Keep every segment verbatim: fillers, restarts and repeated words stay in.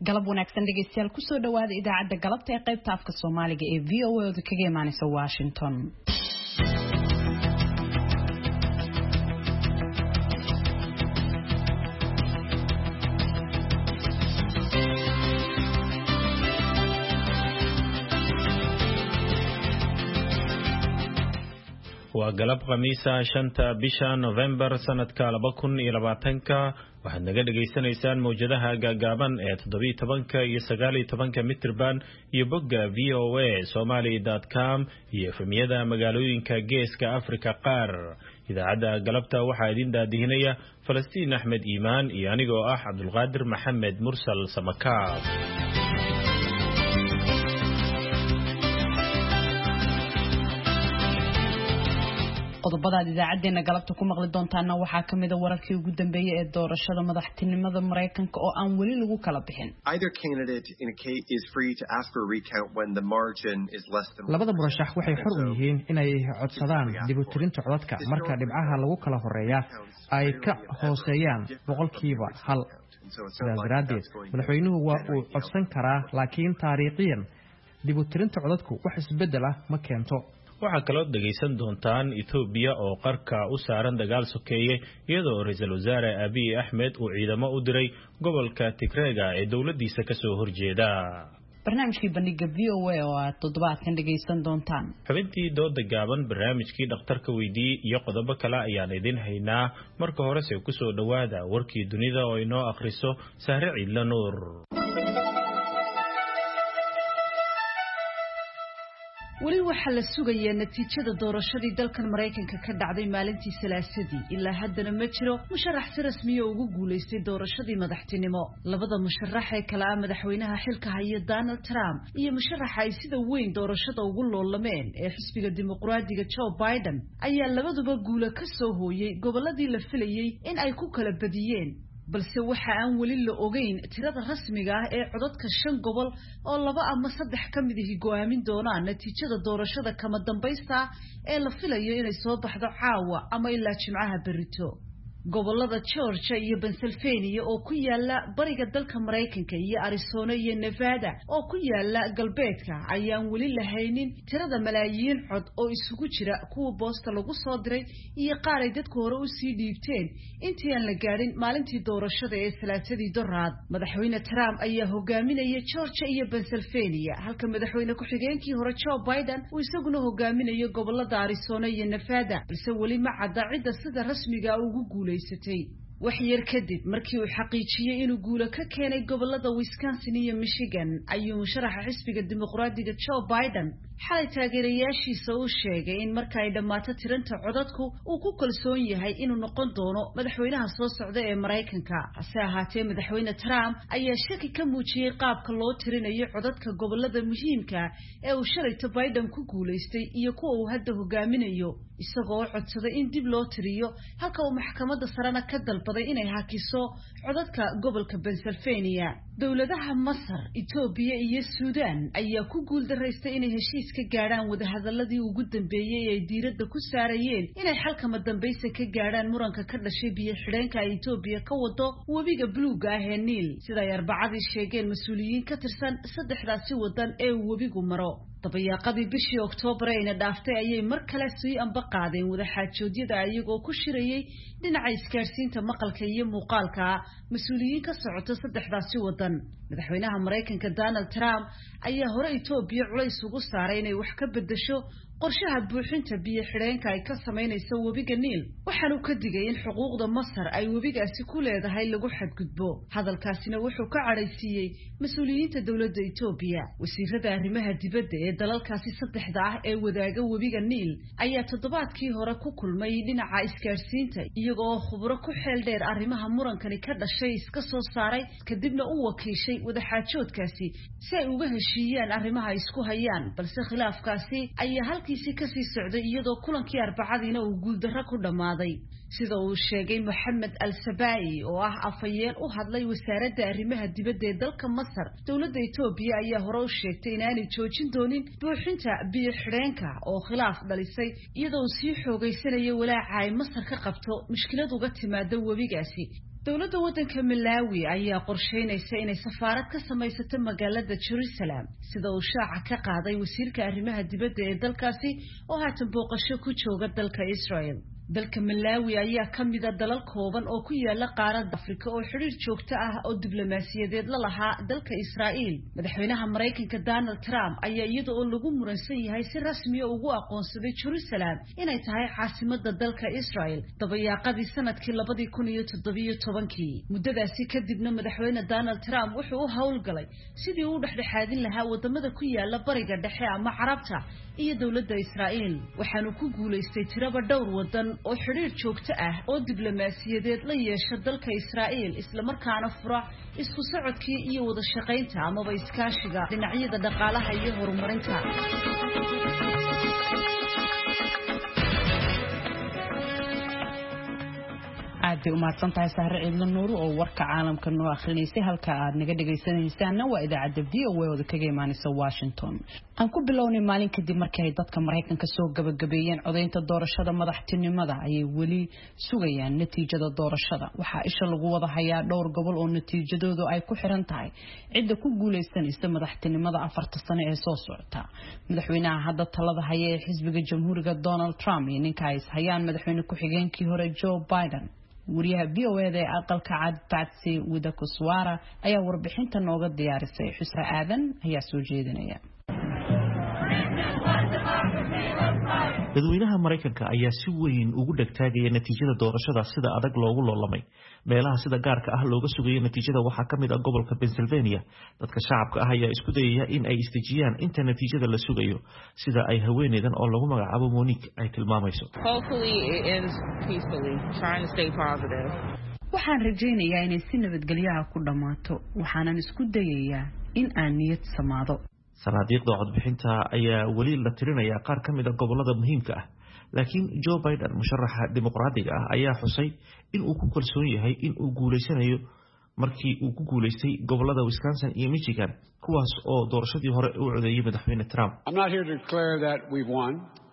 galab wanaagsan dhegeystayaal ku soo dhawaada idaacadda galabta ee qaybta afka Soomaaliga ee V O A oo kaga imaanaysa Washington. waa galab khamiisa shanta bisha November sanadka laba kun iyo labaatanka waxaad naga dhageysanaysaan mowjadaha gaagaaban ee toddoba iyo tobanka iyo sagaal iyo tobanka mitirban iyo bogga v o a somali dot com iyo efemiyada magaalooyinka geeska Afrika qaar. idaacadda galabta waxaa idin daadihinaya Falastiin Axmed Iimaan iyo anigoo ah Cabdulqaadir Maxamed Mursal Samakaab. qodobada idaacadeena galabta ku maqli doontaana waxaa kamid ah wararkii ugu dambeeyay ee doorashada madaxtinimada Mareykanka oo aan wali lagu kala bixin. Either candidate in a case is free to ask for a recount when the margin is less than labada murashax waxay xor u yihiin inay codsadaan dib u tirinta codadka marka dhibcaha lagu kala horeeya ay ka hooseeyaan boqolkiiba hal. sidaas daraadeed madaxweynuhu waa uu codsan karaa laakiin taariikhiyan dib u tirinta codadku wax isbedel ah ma keento. waxaa kaloo dhageysan doontaan Ethiopia oo qarka u saaran dagaal sokeeye iyadoo ra'iisul wasaare Abiy Ahmed uu ciidamo u diray gobolka Tigreega ee dawladdiisa ka soo horjeeda. barnaamijkii bandhiga V O A oo aad toddobaadkan dhageysan doontaan. xubintii dooda gaaban barnaamijkii dhakhtarka weydii iyo qodobo kale ayaan idin haynaa. marka hore se ku soo dhawaada warkii dunida oo inoo akhriso Sahre Ciidla Nuur. wali waxa la sugayaa natiijada doorashadii dalkan Mareykanka ka dhacday maalintii Salaasadii ilaa haddana ma jiro musharax si rasmi ah ugu guuleystay doorashadii madaxtinimo. labada musharax ee kala ah madaxweynaha xilka haya Donald Trump iyo musharaxa ay sida weyn doorashada ugu loolameen ee xisbiga dimuqraadiga Joe Biden ayaa labaduba guulo ka soo hooyay goboladii la filayay in ay ku kala badiyeen, balse waxa aan wali la ogeyn tirada rasmiga ah ee codadka shan gobol oo laba ama saddex ka mid ah go'aamin doonaan natiijada doorashada kama dambaysta ee la filayo inay soo baxdo caawa ama ilaa Jimcaha berrito. gobolada Georgia iyo Pennsylvania oo ku yaala bariga dalka Mareykanka iyo Arizona iyo Nevada oo ku yaala galbeedka ayaan wali lahaynin tirada malaayiin cod oo isugu jira kuwa boosta lagu soo diray iyo qaar ay dadku hore u sii dhiibteen intii aan la gaarin maalintii doorashada ee Salaasadii doraad. madaxweyne Trump ayaa hogaaminaya Georgia iyo Pennsylvania halka madaxweyne ku xigeenkii hore Joe Biden uu isaguna hogaaminayo gobolada Arizona iyo Nevada, balse wali ma cadda cidda sida rasmiga ah ugu guuleysatay. wax yar kadib markii uu xaqiijiyay inuu guulo ka keenay gobolada Wisconsin iyo Michigan ayuu musharaxa xisbiga dimuqraadiga Joe Biden xalay taageerayaashiisa u sheegay in marka ay dhamaato tiranta codadku uu ku kalsoon yahay inuu noqon doono madaxweynaha soo socda ee Mareykanka. hase ahaatee madaxweyne Trump ayaa shaki ka muujiyay qaabka loo tirinayo codadka gobolada muhiimka ee uu shalayto Biden ku guuleystay iyo kuwa uu hadda hogaaminayo, isagoo codsaday in dib loo tiriyo halka uu maxkamadda sarena ka dalbaday inay hakiso codadka gobolka Pennsylvania. dowladaha Masar, Ethiopia iyo Suudaan ayaa ku guuldareystay inay heshiis ka gaaraan wadahadaladii ugu dambeeyay ee diiradda ku saarayeen inay xalkama dambaysa ka gaaraan muranka ka dhashay biyo xidheenka ay Ethiopia ka wado webiga buluuga ah ee Niil, sida ay arbacadii sheegeen mas'uuliyiin ka tirsan saddexdaasi wadan ee webigu maro. dabayaaqadii bishii Oktoobar ayna dhaaftay ayay mar kale sii amba qaadeen wadaxaajoodyada ayagoo ku shirayay dhinaca isgaarsiinta maqalka iyo muuqaalka mas'uuliyiin ka socota saddexdaasi wadan. madaxweynaha Mareykanka Donald Trump ayaa hore Ethiopia culays ugu saaray inay wax ka bedesho qorshaha buuxinta biyo xidheenka ay ka sameynayso webiga Niil, waxaanu ka digay in xuquuqda Masar ay webigaasi ku leedahay lagu xadgudbo. hadalkaasina wuxuu ka cadhaysiiyey mas'uuliyiinta dowladda Ethiopia. wasiirada arrimaha dibadda ee dalalkaasi saddexda ah ee wadaaga webiga Niil ayaa toddobaadkii hore ku kulmay dhinaca isgaarsiinta iyagoo khubaro ku xeel dheer arrimaha murankani ka dhashay iska soo saaray kadibna u wakiishay wadaxaajoodkaasi si ay uga heshiiyaan arrimaha isku hayaan, balse khilaafkaasi ayaa halkiisii kasii socday iyadoo kulankii arbacadiina uu guuldarro ku dhammaaday. sida uu sheegay Mohamed Al-Sabai oo ah afayeen u hadlay wasaaradda arrimaha dibadda ee dalka Masar, dowladda Ethiopia ayaa hore u sheegtay inaanay joojin doonin buuxinta biyo xidheenka oo khilaaf dhalisay iyadoo sii xoogaysanayo walaaca ay Masar ka qabto mushkilad uga timaada webigaasi. dowladda waddanka Malawi ayaa qorsheynaysa inay safaarad ka samaysato magaalada Jerusalem sida uu shaaca ka qaaday wasiirka arrimaha dibadda ee dalkaasi oo haatan booqasho ku jooga dalka Israel. dalka Malawi ayaa kamid ah dalal kooban oo ku yaala qaaradda Afrika oo xiriir joogto ah oo diblomaasiyadeed la lahaa dalka Israel. Madaxweynaha Mareykanka Donald Trump ayaa iyada oo lagu muransan yahay si rasmi ah ugu aqoonsaday Jerusalem inay tahay caasimadda dalka Israel dabayaaqadii sanadkii laba kun iyo toddoba iyo toban. Muddadaasi kadibna madaxweyne Donald Trump wuxuu u howlgalay sidii uu dhexdhexaadin lahaa wadamada ku yaala bariga dhexe ama Carabta iyo dowladda Israel. Waxaanu ku guuleystay tiraba dhowr wadan oo xiriir joogto ah oo diblomaasiyadeed la yeesha dalka Israel isla markaana fura isku socodkii iyo wada shaqaynta amaba iskaashiga dhinacyada dhaqaalaha iyo horumarinta. aad u mahadsantahay Sahre Ciidla Nuur oo warka caalamka noo akhrineysay halka aad naga dhageysanaysaana waa idaacadda V O A oo kaga imaanaysa Washington. aan ku bilownay maalin kadib markii ay dadka Mareykanka soo gabagabeeyeen codeynta doorashada madaxtinimada ayay weli sugayaan natiijada doorashada. Waxaa isha lagu wada hayaa dhowr gobol oo natiijadoodu ay ku xiran tahay cidda ku guuleysanaysa madaxtinimada afarta sano ee soo socota. Madaxweynaha hadda talada haya ee xisbiga Jamhuuriga Donald Trump iyo ninka ay hayaan madaxweyne ku-xigeenkii hore Joe Biden. wariyaha V O A ee aqalka cad Patsy Widakuswara ayaa warbixinta nooga diyaarisay. Xusra Aadan ayaa soo jeedinaya. dadweynaha Mareykanka ayaa si weyn ugu dhagtaagaya natiijada doorashada sida adag loogu loolamay. meelaha sida gaarka ah looga sugayay natiijada waxaa kamid ah gobolka Pennsylvania. dadka shacabka ah ayaa isku dayaya in ay istijiyaan inta natiijada la sugayo sida ay haweeneydan oo lagu magacaabo Monique ay tilmaamayso. Hopefully it ends peacefully, trying to stay positive. waxaan rajaynayaa inay si nabadgelyo ah ku dhamaato. waxaanan isku dayayaa in aan niyad samaado. sanaadiiqda codbixinta ayaa weli la tirinayaa qaar ka mid ah gobolada muhiimka ah. laakiin Joe Biden musharaxa dimuqraadiga ah ayaa xusay in uu ku kalsoon yahay in uu guuleysanayo markii uu ku guuleystay gobolada Wisconsin iyo Michigan kuwaas oo doorashadii hore u codeeyay madaxweyne Trump. I'm not here to declare that we've won,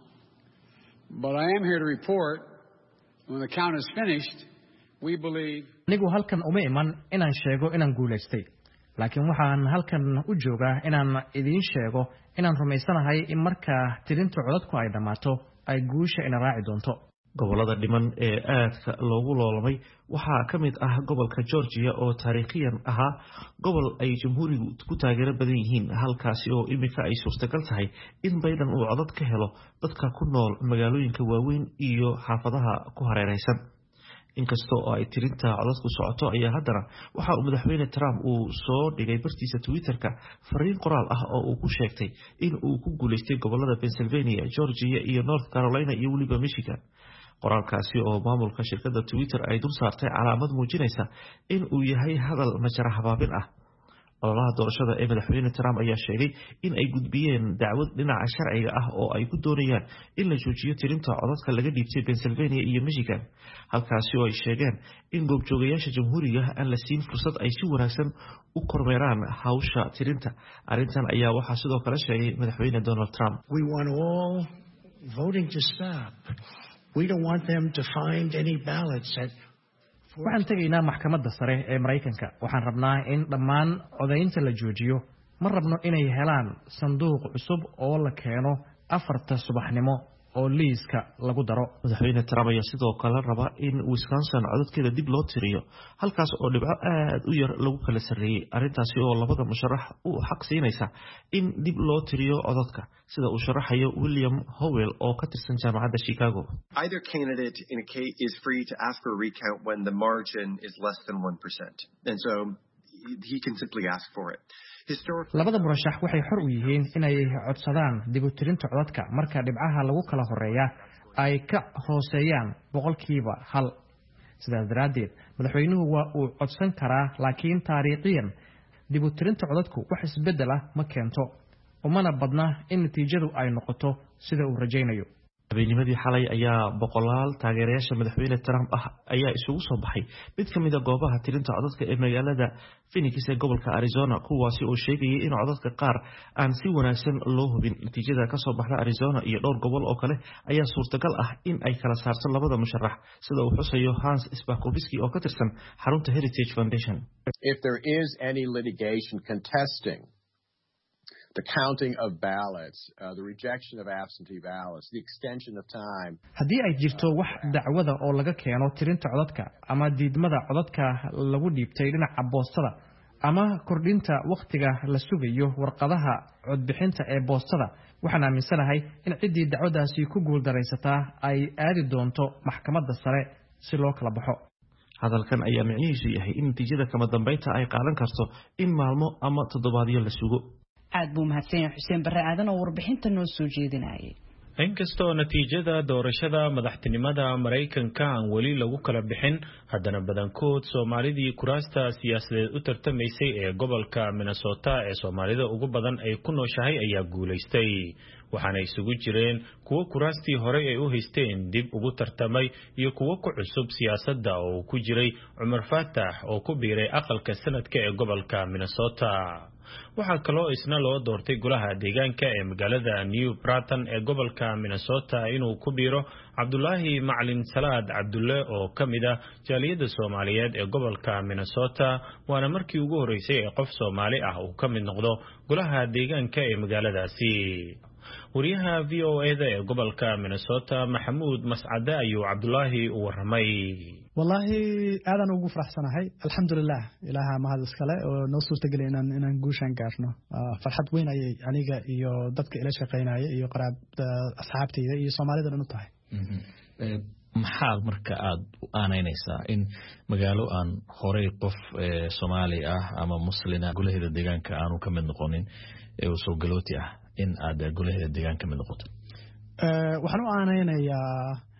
but I am here to report when the count is finished, we believe. Anigu halkan uma iman inaan sheego inaan guuleystay. laakiin waxaan halkan u joogaa inaan idin sheego inaan rumaysanahay in marka tirinta codadku ay dhamaato ay guusha ina raaci doonto. gobolada dhiman ee aadka loogu loolamay waxaa ka mid ah gobolka Georgia oo taariikhiyan ahaa gobol ay jamhuurigu ku taageero badan yihiin halkaasi oo imika ay suurtagal tahay in Biden uu codad ka helo dadka ku nool magaalooyinka waaweyn iyo xaafadaha ku hareeraysan. inkastoo ay tirinta codadku socoto ayaa haddana waxa uu madaxweyne Trump uu soo dhigay bartiisa Twitterka fariin qoraal ah oo uu ku sheegtay in uu ku guuleystay gobolada Pennsylvania, Georgia iyo North Carolina iyo weliba Michigan. qoraalkaasi oo maamulka shirkadda Twitter ay dul saartay calaamad muujinaysa in uu yahay hadal majara habaabin ah. ololaha doorashada ee madaxweyne Trump ayaa sheegay in ay gudbiyeen dacwad dhinaca sharciga ah oo ay ku doonayaan in la joojiyo tirinta codadka laga dhiibtay Pennsylvania iyo Michigan. halkaasi oo ay sheegeen in goobjoogayaasha jamhuuriga aan la siin fursad ay si wanaagsan u kormeeraan hawsha tirinta. arrintan ayaa waxaa sidoo kale sheegay madaxweyne Donald Trump. We want all voting to stop. We don't want them to find any ballots at waxaan tagaynaa maxkamadda sare ee Mareykanka. waxaan rabnaa in dhammaan codeynta la joojiyo. ma rabno inay helaan sanduuq cusub oo la keeno afarta subaxnimo oo liiska lagu daro. madaxweyne Trump ayaa sidoo kale raba in Wisconsin codadkeeda dib loo tiriyo halkaas oo dhibco aad u yar lagu kala sareeyay. arrintaasi oo labada musharax u xaq siinaysa in dib loo tiriyo codadka sida uu sharaxayo William Howell oo ka tirsan jaamacadda Chicago. Either candidate in a case is free to ask for a recount when the margin is less than one percent. And so he can simply ask for it. labada murashax waxay xor u yihiin inay codsadaan dib u tirinta codadka marka dhibcaha lagu kala horeeya ay ka hooseeyaan boqolkiiba hal. sidaas daraadeed madaxweynuhu waa uu codsan karaa laakiin taariikhiyan dib u tirinta codadku wax isbedel ah ma keento umana badna in natiijadu ay noqoto sida uu rajaynayo. habeennimadii xalay ayaa boqolaal taageerayaasha madaxweyne Trump ah ayaa isugu soo baxay mid ka mid ah goobaha tirinta codadka ee magaalada Phoenix ee gobolka Arizona kuwaasi oo sheegayay in codadka qaar aan si wanaagsan loo hubin. Natiijada ka soo baxda Arizona iyo dhowr gobol oo kale ayaa suurtagal ah in ay kala saarto labada musharax sida uu xusayo Hans Spakovsky oo ka tirsan xarunta Heritage Foundation. If there is any litigation contesting the counting of ballots, uh, the rejection of absentee ballots, the extension of time. Haddii ay jirto wax dacwada oo laga keeno tirinta codadka ama diidmada codadka lagu dhiibtay dhinaca boostada ama kordhinta waqtiga la sugayo warqadaha codbixinta ee boostada, waxaan aaminsanahay in ciddii dacwadaasi ku guuldaraysataa ay aadi doonto maxkamadda sare si loo kala baxo. Hadalkan ayaa micnihiisu yahay in natiijada kama dambeynta ay qaadan karto in maalmo ama toddobaadyo la sugo. aad buu mahadsan yahay Xuseen Barre Aadan oo warbixinta noo soo jeedinayay. inkastoo natiijada doorashada madaxtinimada Mareykanka aan weli lagu kala bixin, haddana badankood Soomaalidii kuraasta siyaasadeed u tartamaysay ee gobolka Minnesota ee Soomaalida ugu badan ay ku nooshahay ayaa guuleystay. waxaana isugu jireen kuwa kuraastii hore ay u haysteen dib ugu tartamay iyo kuwa ku cusub siyaasadda oo ku jiray Cumar Faatax oo ku biiray aqalka sanadka ee gobolka Minnesota. waxaa kaloo isna loo doortay golaha deegaanka ee magaalada New Brighton ee gobolka Minnesota inuu ku biiro Cabdulaahi Macalin Salaad Cabdulle oo kamid ah jaaliyada Soomaaliyeed ee gobolka Minnesota, waana markii ugu horeysay ee qof Soomaali ah uu ka mid noqdo golaha deegaanka ee magaaladaasi. wariyaha V O A da ee gobolka Minnesota Maxamuud Mascade ayuu Cabdulaahi u waramay. wallahi aadan ugu faraxsanahay alxamdulillah ilaaha mahad iskale oo noo suurtagelay inaan inaan guushan gaarno. farxad weyn ayay aniga iyo dadka ila shaqeynaya iyo qaraab asxaabtayda iyo Soomaalida dhan u tahay. maxaa marka aad u aaneynaysaa in magaalo aan horey qof Soomaali ah ama muslina golaheeda deegaanka aanu ka mid noqonin ee uu soo galooti ah in aad golaheeda deegaanka ka mid noqoto? waxaan u aaneynayaa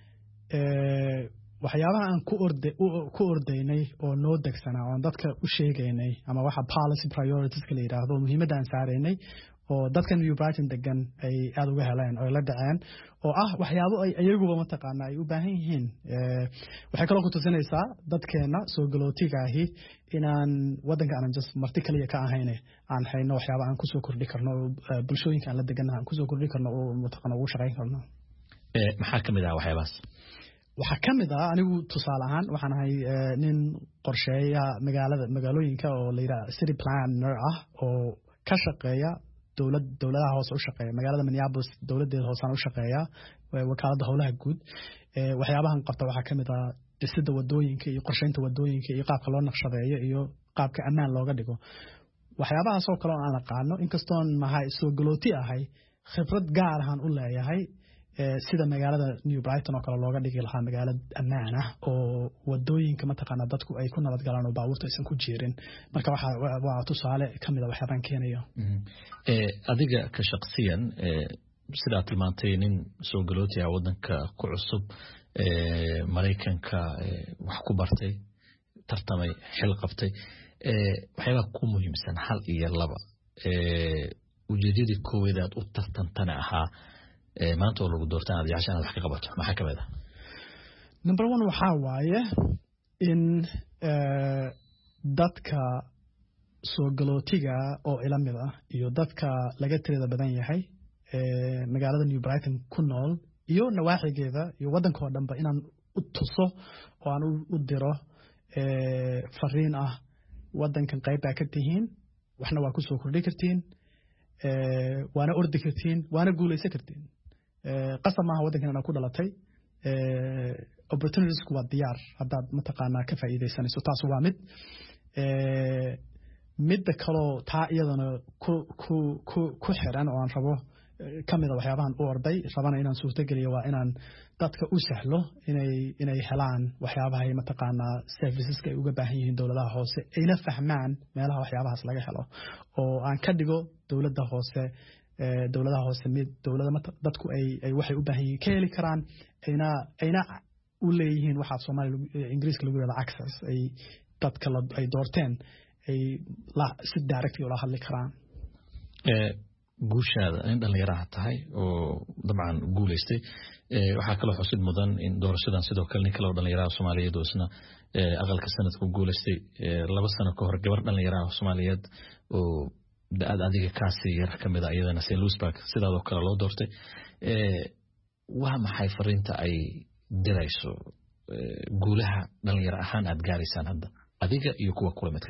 waxyaabaha aan ku orday ku ordaynay oo noo degsanaa oo dadka u sheegaynay ama waxa policy priorities la yiraahdo muhiimadda aan saareynay oo dadkan New Brighton degan ay aad uga heleen oo la dhaceen oo ah waxyaabo ay ayaguba ma taqaanaa ay u baahan yihiin. waxay kaloo ku tusinaysaa dadkeena soo galootiga ahi inaan wadanka aan just marti kaliya ka ahayn aan hayno waxyaabo aan ku soo kordhi karno bulshooyinka aan la deganahay aan ku soo kordhi karno oo mataqaanaa ugu shaqeyn karno. ee maxaa kamid ah waxyaabaas? waxaa kamid ah anigu tusaale ahaan waxaan ahay nin qorsheeya magaalada magaalooyinka oo la yiraahdo city planner ah oo ka shaqeeya dowlad dowladaha hoose u shaqeeya magaalada Minneapolis dowladeeda hoose u shaqeeya wakaalada howlaha guud. waxyaabahan qabta waxaa kamid ah dhisidda wadooyinka iyo qorsheynta wadooyinka iyo qaabka loo naqshadeeyo iyo qaabka ammaan looga dhigo. waxyaabahaas oo kale oo aan aqaano inkastoo mahay soo galooti ahay khibrad gaar ah aan u leeyahay sida magaalada New Brighton oo kale looga dhigi lahaa magaalada ammaan ah oo wadooyinka mataqaanaa dadku ay ku nabad galaan oo baabuurta aysan ku jeerin. marka waxa waa tusaale kamid ah waxyaabahan keenayo. ee adiga ka shaqsiyan ee sida tilmaantay nin soo galooti ah wadanka ku cusub ee Mareykanka wax ku bartay tartamay xil qabtay ee waxyaabaha ku muhiimsan hal iyo laba ee ujeedadii koowaad aad u tartantana ahaa maanta oo lagu doortaan aad yaashan wax ka qabato maxaa kamid ah? number one waxa waaye in dadka soo galootiga oo ila mid ah iyo dadka laga tirada badan yahay ee magaalada New Brighton ku nool iyo nawaaxigeeda iyo wadanka oo dhanba inaan u tuso oo aan u diro ee fariin ah wadankan qayb ka tihiin waxna waa ku soo kordhi kartiin ee waana ordi kartiin waana guuleysan kartiin. qasab maaha wadankan inaad ku dhalatay opportunities waa diyaar haddaad mataqaanaa ka faa'iidaysanayso. taas waa mid midda kaloo taa iyadana ku ku ku ku xiran oo aan rabo kamid ah waxyaabahan u orday rabana inaan suurtageliyo waa inaan dadka u sahlo inay inay helaan waxyaabaha mataqaanaa serviceska ay uga baahan yihiin dowladaha hoose ayna fahmaan meelaha waxyaabahaas laga helo oo aan ka dhigo dowladda hoose dowladaha hoose mid dowladda dadku ay ay waxay u baahan yihiin ka heli karaan ayna ayna u leeyihiin waxa Soomaaliya Ingiriiska lagu yiraahdo access ay dadka ay doorteen ay la si direct ula hadli karaan. ee guushaada in dhalinyaraha tahay oo dabcan guuleystay waxaa kaloo xusid mudan in doorashadan sidoo kale nin kale oo dhalinyaraha Soomaaliyeed oo isna aqalka sanadku guuleystay laba sano ka hor gabar dhalinyaraha Soomaaliyeed oo da'ad adiga kaasi yar kamid ah iyadana Saint Louis Park sidaadoo kale loo doortay waa maxay fariinta ay dirayso guulaha dhalinyaro ahaan aad gaaraysaan hadda adiga iyo kuwa kula midka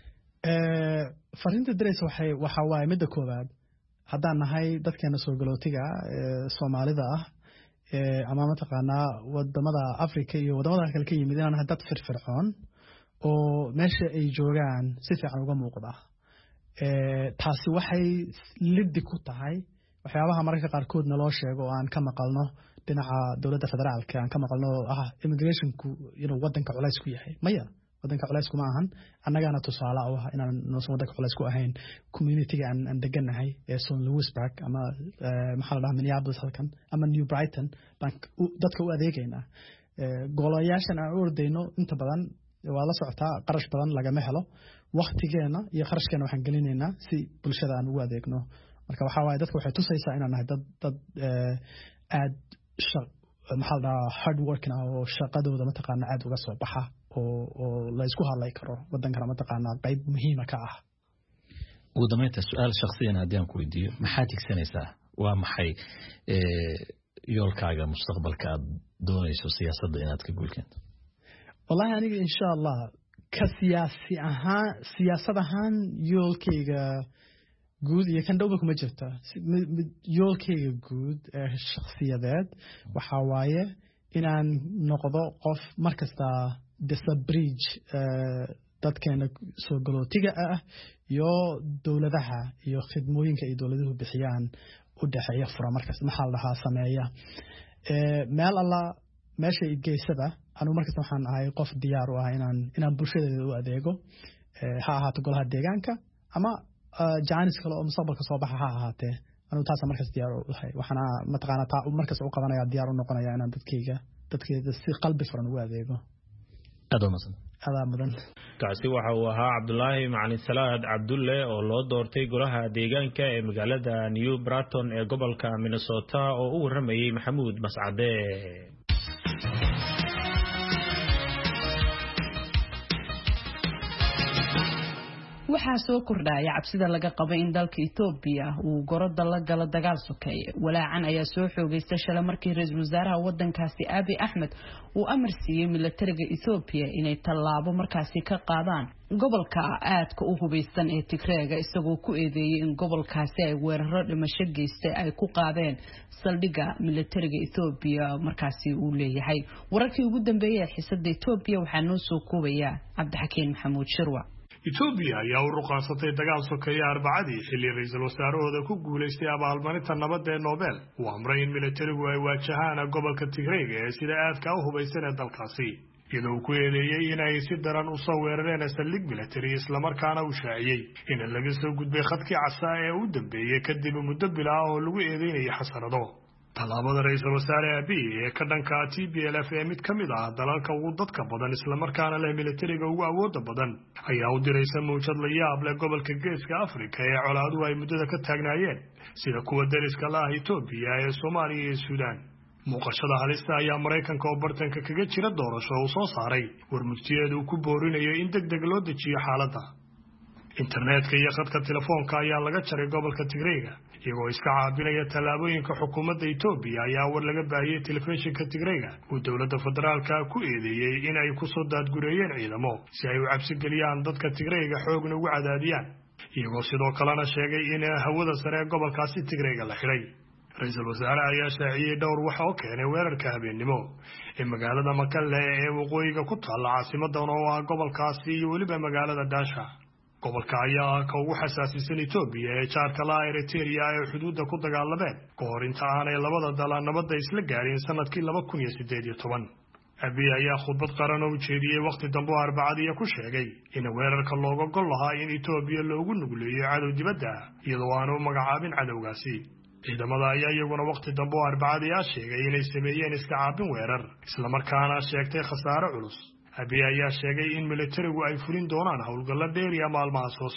ee fariinta dirayso waxay waxa waay midda koobaad haddaan nahay dadkeena soo galootiga ee Soomaalida ah ee ama mataqaanaa wadamada Afrika iyo wadamada kale ka yimid inaan dad firfircoon oo meesha ay joogaan si fiican uga muuqda ee taasi waxay liddi ku tahay waxyaabaha mararka qaarkoodna loo sheego oo aan ka maqalno dhinaca dawladda federaalka aan ka maqalno ah immigrationku inuu wadanka culays ku yahay maya wadanka culays kuma ahan annagana tusaale u ah inaan noo wadanka culays ku ahayn community-ga aan aan deganahay ee Saint Louis Park ama maxaa la dhahaa Minneapolis halkan ama New Brighton baan dadka u adeegaynaa golayaashan aan ordayno inta badan waa la socotaa qarash badan lagama helo waqtigeena iyo qarashkeena waxaan gelinaynaa si bulshada aan ugu adeegno marka waxa waaye dadku waxay tusaysaa inaan nahay dad dad aad maxaa la dhahaa hard working oo shaqadooda mataqaana aad uga soo baxa oo oo la isku hadlay karo wadankana mataqaana qayb muhiim ka ah ugu dambeynta su'aal shakhsiyan haddii aan ku weydiiyo maxaa tigsanaysaa waa maxay yoolkaaga mustaqbalka aad doonayso siyaasadda inaad ka guulkeento wallahi aniga insha Allah ka siyaasi ahaan siyaasad ahaan yoolkayga guud iyo kan dhowba kuma jirta yoolkayga guud ee shakhsiyadeed waxa waaye inaan noqdo qof markasta disa bridge dadkeena soo galootiga ah iyo dawladaha iyo khidmooyinka ay dawladuhu bixiyaan u dhaxeeya fura markasta maxaa la dhahaa sameeya meel alla meesha ay geysada anu markasta waxaan ahay qof diyaar u ah inaan inaan bulshadeeda u adeego ha ahaato golaha deegaanka ama jaanis kale oo mustaqbalka soo baxa ha ahaatee anu taas markasta diyaar u ahay waxaana mataqaana taa markasta u qabanaya diyaar u noqonaya inaan dadkayga dadkeeda si qalbi furan ugu adeego adoonsan adaa mudan kaasi waxa uu ahaa Cabdullaahi Macalin Salaad Cabdulle oo loo doortay golaha deegaanka ee magaalada New Brighton ee gobolka Minnesota oo u waramayay Maxamuud Mascade waxaa soo kordhaya cabsida laga qabo in dalka Itoobiya uu goroda la galo dagaal sokeeye walaacan ayaa soo xoogaystay shalay markii ra'iisul wasaaraha wadankaasi Abiy Ahmed uu amar siiyay militariga Itoobiya inay tallaabo markaasi ka qaadaan gobolka aadka u hubeysan ee Tigreega isagoo ku eedeeyay in gobolkaasi ay weeraro dhimasho geystay ay ku qaadeen saldhiga militariga Itoobiya markaasi uu leeyahay wararkii ugu dambeeyay xiisadda Itoobiya waxaa noo soo koobaya Cabdixakiin Maxamuud Shirwa Itoobiya ayaa u ruqansatay dagaal sokeeye Arbacadii xilli ra'iisul wasaarahooda ku guuleystay abaalmarinta nabadda ee Nobel uu amray in militarigu ay waajahaan gobolka Tigreega ee sida aadka u hubeysan ee dalkaasi iyadoo uu ku eedeeyay inay si daran u soo weerareen saldhig militari isla markaana uu shaaciyay in laga soo gudbay khadkii casa ee u dambeeyay kadib muddo bilaa oo lagu eedeynayay xasanado talaabada ra'iisul wasaare Abiy ee ka dhanka T P L F ee mid kamid ah dalalka ugu dadka badan isla markaana leh militariga ugu awoodda badan ayaa u diraysa mowjad la yaab leh gobolka Geeska Afrika ee colaadu ay muddada ka taagnaayeen sida kuwa dariska la ah Itoobiya ee Soomaaliya iyo Suudaan muuqashada halista ayaa Mareykanka oo bartanka kaga jira doorasho uu soo saaray warmurtiyeed uu ku boorinayo in degdeg loo dejiyo xaaladda internetka iyo khadka telefoonka ayaa laga jaray gobolka Tigreega iyagoo iska caabinaya tallaabooyinka xukuumadda Itoobiya ayaa war laga baahiyay telefishinka Tigreega uu dawladda federaalka ku eedeeyay in ay ku soo daadgureeyeen ciidamo si ay u cabsi geliyaan dadka Tigreega xoogna ugu cadaadiyaan iyagoo sidoo kalena sheegay in hawada sare ee gobolkaasi Tigreega la xiray ra'iisul wasaare ayaa shaaciyay dhowr wax oo keenay weerarka habeenimo ee magaalada Makalle ee waqooyiga ku taalla caasimadda oo ah gobolkaasi iyo weliba magaalada Daasha gobolka ayaa ka ugu xasaasisan Itoobiya ee jaarka la Eritrea ee xuduudda ku dagaalameen ka hor inta aanay labada dal nabadda isla gaarin sanadkii laba kun iyo siddeed iyo toban Abiy ayaa khudbad qaran oo jeediyay waqti dambe Arbacadii ku sheegay in weerarka looga gol lahaa in Itoobiya loogu nugleeyo cadow dibadda iyadoo aanu magacaabin cadowgaasi ciidamada ayaa iyaguna waqti dambe Arbacadii sheegay inay sameeyeen iska caabin weerar isla markaana sheegtay khasaare culus Abiy ayaa sheegay in militarigu ay fulin doonaan howlgalla dheeri ah maalmaha soo socda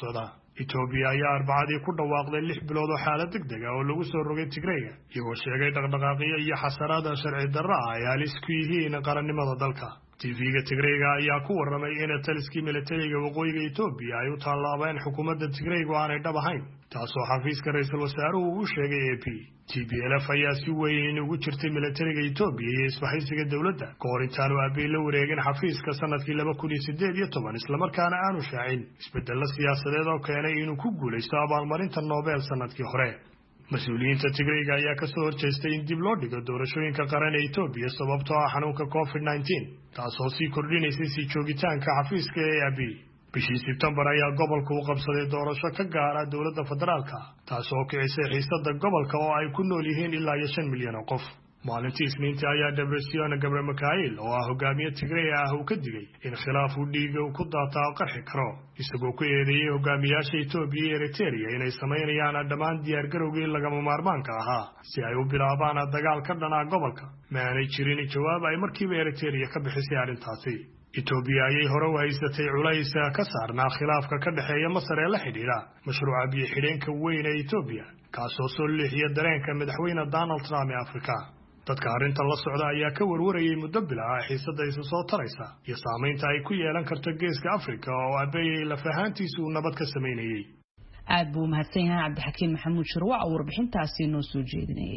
Ethiopia ayaa arbacadii ku dhawaaqday lix bilood oo xaalad degdeg ah oo lagu soo rogay Tigreega iyagoo sheegay dhaqdhaqaaqyo iyo xasarada sharci darro ah ay halis ku yihiin qarannimada dalka. T V-ga Tigreega ayaa ku warramay in taliskii militariga waqooyiga Ethiopia ay u tallaabeen xukuumadda Tigreega aanay dhab ahayn, taasoo xafiiska ra'iisul wasaaruhu uu sheegay A P. T P L F ayaa si weyn ugu jirtay militariga Ethiopia iyo isbahaysiga dawladda kahor intaanu Abiy la wareegin xafiiska sanadkii laba kun iyo siddeed iyo toban isla markaana aanu shaacin isbeddello siyaasadeed oo keenay inuu ku guulaysto abaalmarinta Nobel sanadkii hore. Mas-uuliyiinta Tigreega ayaa ka soo horjeestay in dib loo dhigo doorashooyinka qaran ee Ethiopia sababtoo ah xanuunka COVID nineteen, taasoo sii kordhinaysay sii joogitaanka xafiiska ee Abiy. Bishii Sebtembar ayaa gobolka u qabsaday doorasho ka gaara dowladda federaalka, taasoo kicisay xiisadda gobolka oo ay ku nool yihiin ilaa iyo shan milyan oo qof. Maalintii Isniintii ayaa Debretsion Gebremichael oo ah hogaamiye Tigray ah uu ka digay in khilaaf uu dhiiga uu ku daataa qarxi karo, isagoo ku eedeeyay hogaamiyaasha Ethiopia iyo Eritrea inay sameynayaan dhammaan diyaargarowgii lagama maarmaanka ahaa si ay u bilaabaan dagaal ka dhana gobolka. Ma aanay jirin jawaab ay markiiba Eritrea ka bixisay arrintaasi. Ethiopia ayay hore u haysatay culays ka saarnaa khilaafka ka dhaxeeya Masar ee la xidhiidha mashruuca biyo xidheenka weyn ee Ethiopia, kaasoo soo leexiya dareenka madaxweyne Donald Trump ee Afrika. dadka arrinta la socda ayaa ka warwarayay muddo bila ah xiisadda isu soo taraysa iyo saamaynta ay ku yeelan karto geeska Afrika oo Abiy la fahantiisu nabad ka sameynayay. aad buu mahadsan yahay Cabdixakiin Maxamuud Shirwac oo warbixintaasi noo soo jeedinayay.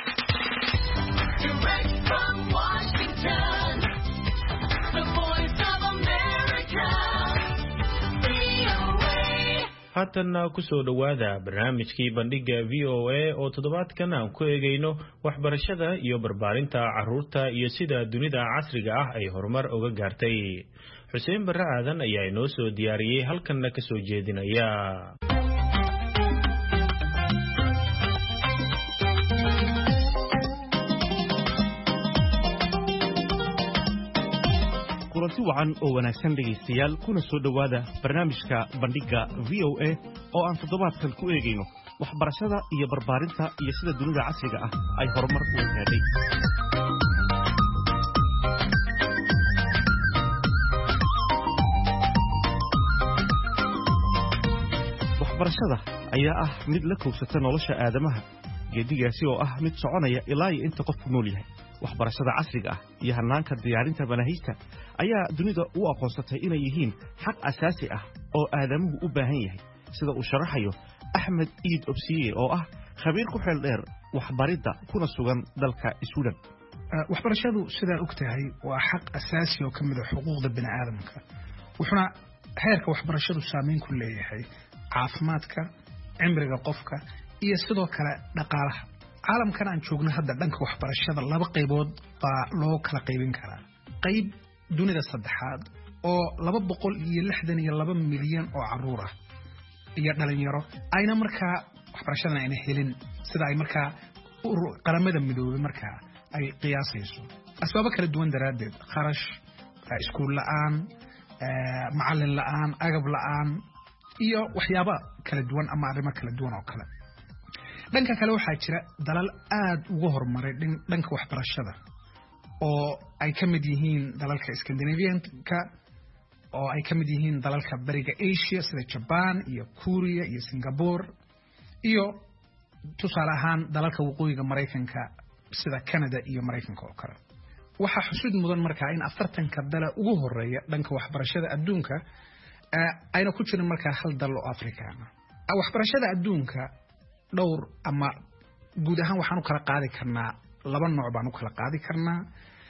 haatanna ku soo dhawaada barnaamijkii bandhiga V O A oo toddobaadkan aan ku eegayno waxbarashada iyo barbaarinta carruurta iyo sida dunida casriga ah ay horumar uga gaartay. Xuseen Barre Aadan ayaa inoo soo diyaariyey halkanna ka soo jeedinaya. kulanti wacan oo wanaagsan dhegaystayaal kuna soo dhawaada barnaamijka bandhiga V O A oo aan toddobaadkan ku eegayno waxbarashada iyo barbaarinta iyo sida dunida casriga ah ay horumar u gaadhay. waxbarashada ayaa ah mid la kowsata nolosha aadamaha, geedigaasi oo ah mid soconaya ilaa inta qofku nool yahay. waxbarashada casriga ah iyo hanaanka diyaarinta manaahiijta ayaa dunida u aqoonsatay inay yihiin xaq asaasi ah oo aadamuhu u baahan yahay, sida uu sharaxayo Axmed Iid Obsiye oo ah khabiir ku xeel dheer waxbaridda kuna sugan dalka Suudaan. waxbarashadu sida og tahay waa xaq asaasi oo kamid ah xuquuqda bini'aadamka, wuxuuna heerka waxbarashadu saameyn ku leeyahay caafimaadka, cimriga qofka iyo sidoo kale dhaqaalaha. caalamkan aan joogno hadda dhanka waxbarashada laba qaybood baa loo kala qaybin karaa. qayb dunida saddexaad oo laba boqol iyo lixdan iyo laba milyan oo carruur ah iyo dhalinyaro ayna markaa waxbarashadan ayna helin sida ay markaa qaramada midoobay markaa ay qiyaasayso asbaabo kala duwan daraaddeed: kharash, iskuul la'aan, macallin la'aan, agab la'aan iyo waxyaabo kala duwan ama arrimo kala duwan oo kale. dhanka kale waxaa jira dalal aad uga horumaray dhanka waxbarashada oo ay ka mid yihiin dalalka Scandinavian-ka, oo ay ka mid yihiin dalalka bariga Asia sida Japan iyo Korea iyo Singapore, iyo tusaale ahaan dalalka waqooyiga Mareykanka sida Canada iyo Mareykanka oo kale. waxaa xusid mudan markaa in afartanka dal ugu horeeya dhanka waxbarashada adduunka ayna ku jirin markaa hal dal oo Afrikaan ah. waxbarashada adduunka dhowr ama guud ahaan waxaan u kala qaadi karnaa laba nooc baan u kala qaadi karnaa.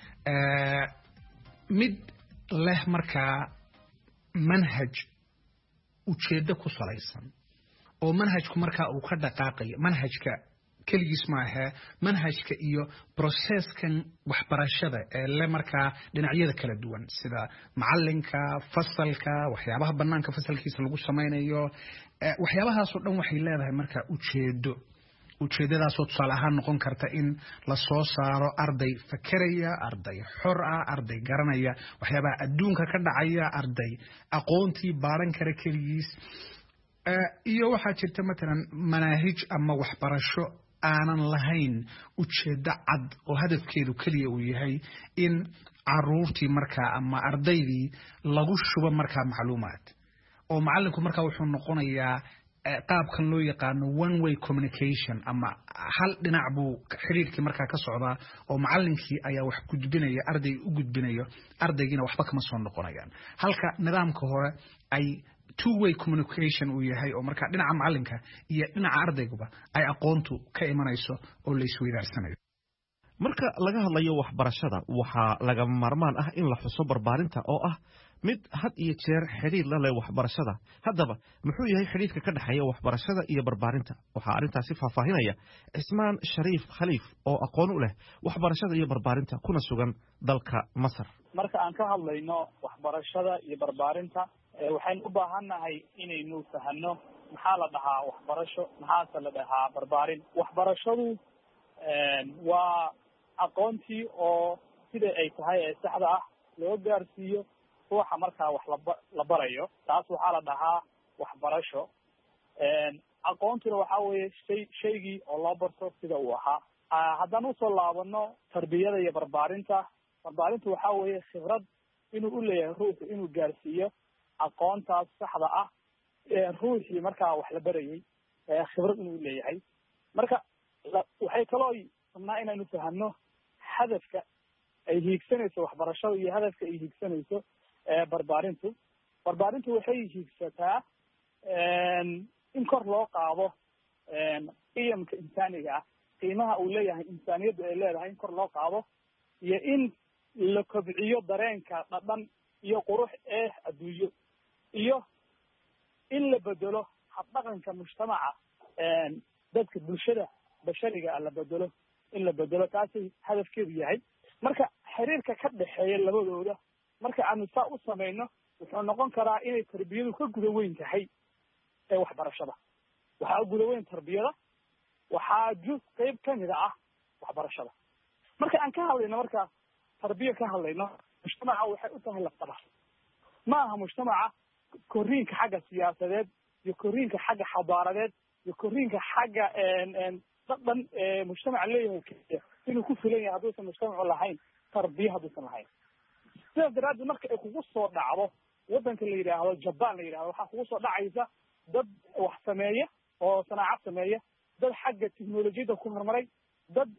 mid leh markaa manhaj ujeeddo ku salaysan oo manhajku markaa uu ka dhaqaaqayo, manhajka keligiis maaha, manhajka iyo processkan waxbarashada ee le markaa dhinacyada kala duwan sida macalinka, fasalka, waxyaabaha banaanka fasalkiisa lagu samaynayo, waxyaabahaasoo dhan waxay leedahay markaa ujeedo. ujeedadaasoo tusaale ahaan noqon karta in la soo saaro arday fakeraya, arday xor ah, arday garanaya waxyaabaha adduunka ka dhacaya, arday aqoontii baaran kara keligiis. iyo waxaa jirta matalan manaahij ama waxbarasho aanan lahayn ujeeddo cad oo hadafkeedu keliya uu yahay in caruurtii markaa ama ardaydii lagu shubo markaa macluumaad oo macallinku markaa wuxuu noqonayaa qaabkan loo yaqaano one way communication ama hal dhinac buu xiriirkii markaa ka socdaa oo macallinkii ayaa wax gudbinaya arday u gudbinayo ardaygiina waxba kama soo noqonayaan halka nidaamka hore ay two way communication uu yahay oo markaa dhinaca macallinka iyo dhinaca ardayguba ay aqoontu ka imanayso oo la isweydaarsanayo marka laga hadlayo waxbarashada waxaa lagama maarmaan ah in la xuso barbaarinta oo ah mid had iyo jeer xiriir la leh waxbarashada haddaba muxuu yahay xiriirka ka dhexeeya waxbarashada iyo barbaarinta waxaa arrintaasi faahfaahinaya cismaan shariif khaliif oo aqoon u leh waxbarashada iyo barbaarinta kuna sugan dalka masar marka aan ka hadlayno waxbarashada iyo barbaarinta waxaynu u baahannahay inaynu fahanno maxaa la dhahaa waxbarasho maxaase la dhahaa barbaarin waxbarashadu waa aqoontii oo sida ay tahay ee saxda ah loo gaarsiiyo ruuxa markaa wax laba la barayo taas waxaa la dhahaa waxbarasho aqoontuna waxaa weeye shay shaygii oo loo barto sida uu ahaa haddaan usoo laabano tarbiyada iyo barbaarinta barbaarinta waxaa weeye khibrad inuu u leeyahay ruuxu inuu gaarsiiyo aqoontaas saxda ah ruuxii markaa wax la barayay khibrad inuu u leeyahay marka waxay kaloo rabnaa inaynu fahanno hadafka ay hiigsanayso waxbarashada iyo hadafka ay hiigsanayso barbaarintu barbaarintu waxay hiigsataa in kor loo qaado qiyamka insaaniga ah qiimaha uu leeyahay insaaniyaddu ay leedahay in kor loo qaado iyo in la kobciyo dareenka dhadhan iyo qurux ee adduunyo iyo in la bedelo habdhaqanka mujtamaca dadka bulshada bashariga la bedelo in la bedelo taasi hadafkeedu yahay marka xiriirka ka dhexeeya labadooda marka aanu saa u samayno wuxuu noqon karaa inay tarbiyadu ka guda weyn tahay ee waxbarashada waxaa guda weyn tarbiyada waxaa juz qayb kamida ah waxbarashada marka aan ka hadlayno marka tarbiya ka hadlayno mujtamaca waxay u tahay lafdhabar ma aha mujtamaca korriinka xagga siyaasadeed iyo korriinka xagga xadaaradeed iyo korriinka xagga dhaqan mujtamaca leeyahay inuu ku filan yahay hadduusan mujtamacu lahayn tarbiya hadduusan lahayn sidaas daraaddeed marka ay kugu soo dhacdo waddanka la yidhaahdo jabaan la yidhahdo waxaa kugu soo dhacaysa dad wax sameeya oo sanaacad sameeya dad xagga technolojiyadda ku horumaray dad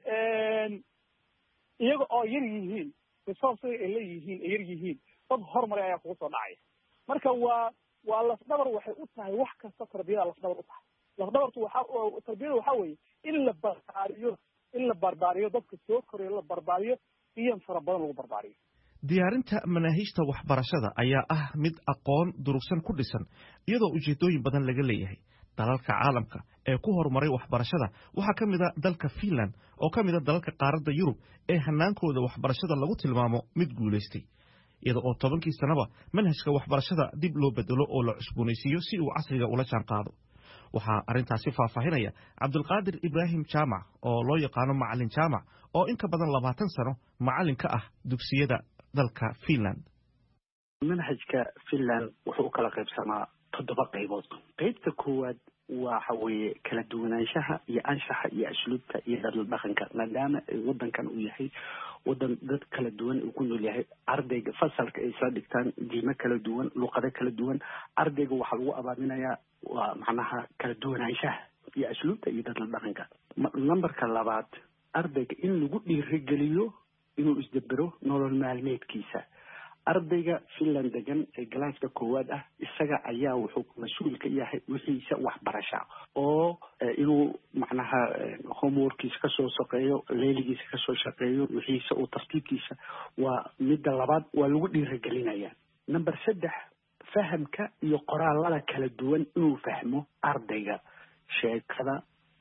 iyaga oo yar yihiin resourcega ay leeyihiin ay yar yihiin dad horumaray ayaa kugu soo dhacaya marka waa waa lafdhabar waxay u tahay wax kasta tarbiyada lafdhabar u tahay lafdhabartu waxa tarbiyada waxaa weeye in la barbaariyo in la barbaariyo dadka soo korayo la barbaariyo qiyam fara badan lagu barbaariyo diyaarinta manaahiijta waxbarashada ayaa ah mid aqoon durugsan ku dhisan iyadoo ujeedooyin badan laga leeyahay dalalka caalamka ee ku horumaray waxbarashada waxaa ka mid a dalka Finland oo ka mid a dalalka qaaradda Yurub ee hanaankooda waxbarashada lagu tilmaamo mid guulaystay iyada oo tobankii sanaba manhajka waxbarashada dib loo bedelo oo la cusboonaysiiyo si uu casriga ula jaan qaado waxaa arrintaasi faahfaahinaya cabdulqaadir ibraahim jaamac oo loo yaqaano macallin jaamac oo in ka badan labaatan sano macallin ka ah dugsiyada dalka Finland manhajka Finland wuxuu kala qaybsamaa toddoba qaybood qaybta koowaad waxa weeye kala duwanaanshaha iyo anshaxa iyo asluubta iyo dhaqanka maadaama waddankan uu yahay waddan dad kala duwan uu ku nool yahay ardayga fasalka ay soo dhigtaan diimo kala duwan luqado kala duwan ardayga waxaa lagu abaaminayaa waa macnaha kala duwanaanshaha iyo asluubta iyo dhaqanka numberka labaad ardayga in lagu dhiirigeliyo inuu isdabero nolol maalmeedkiisa ardayga Finland degan ee galaaska koowaad ah isaga ayaa wuxuu mas'uul ka yahay wixiisa waxbarasho oo inuu macnaha homeworkiisa ka soo shaqeeyo leeligiisa ka soo shaqeeyo wixiisa oo tartiibkiisa waa midda labaad waa lagu dhiirigelinayaa number saddex fahamka iyo qoraalada kala duwan inuu fahmo ardayga sheekada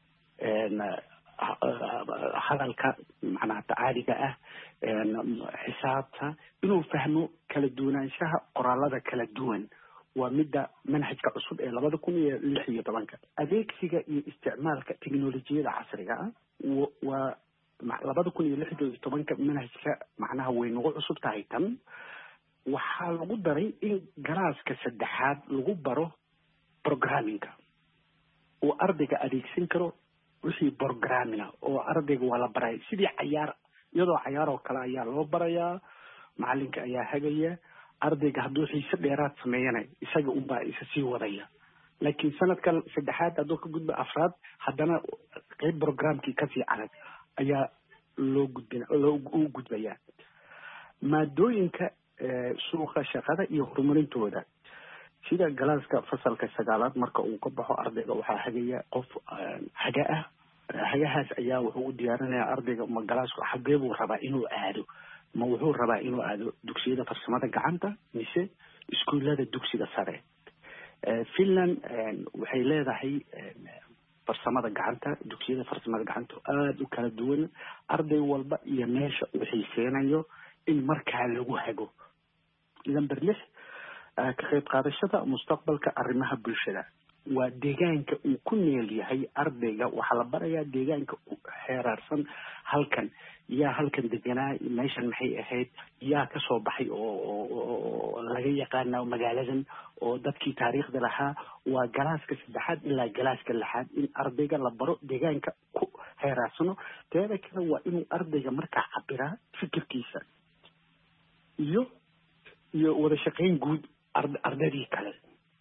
hadalka macnaha tacaaliga ah xisaabta inuu fahmo kala duwanaanshaha qoraalada kala duwan waa midda manhajka cusub ee labada kun iyo lix iyo tobanka adeegsiga iyo isticmaalka teknolojiyada casriga ah waa labada kun iyo lix iyo tobanka manhajka macnaha way nagu cusub tahay tan waxaa lagu daray in galaaska saddexaad lagu baro programmingka oo ardayga adeegsan karo wixii programming oo ardayga waa la baray sidii cayaar iyadoo cayaar oo kale ayaa loo barayaa macalinka ayaa hagaya ardayga hadduu xiise dheeraad sameeyana isaga unbaa isa sii wadaya laakiin sanadka saddexaad hadduu ka gudbo afraad haddana qayb programkii kasii adag ayaa loo gudbin loo gudbaya maadooyinka suuqa shaqada iyo horumarintooda sida galaaska fasalka sagaalaad marka uu ka baxo ardayga waxaa hagaya qof haga ah hagahaas ayaa wuxuu u diyaarinayaa ardayga ma galaasku xagee buu rabaa inuu aado ma wuxuu rabaa inuu aado dugsiyada farsamada gacanta mise iskuullada dugsiga sare Finland waxay leedahay farsamada gacanta dugsiyada farsamada gacanta aad u kala duwan arday walba iyo meesha uu xiiseenayo in markaa lagu hago number lix ka qayb qaadashada mustaqbalka arrimaha bulshada waa deegaanka uu ku neel yahay ardayga waxaa la barayaa deegaanka xeeraarsan halkan yaa halkan deganaa meeshan maxay ahayd yaa ka soo baxay oo laga yaqaana magaaladan oo dadkii taariikhda lahaa waa galaaska saddexaad ilaa galaaska lixaad in ardayga la baro deegaanka ku xeeraarsano teeda kale waa inuu ardayga markaa cabiraa fikirkiisa iyo iyo wada shaqayn guud ardaydii kale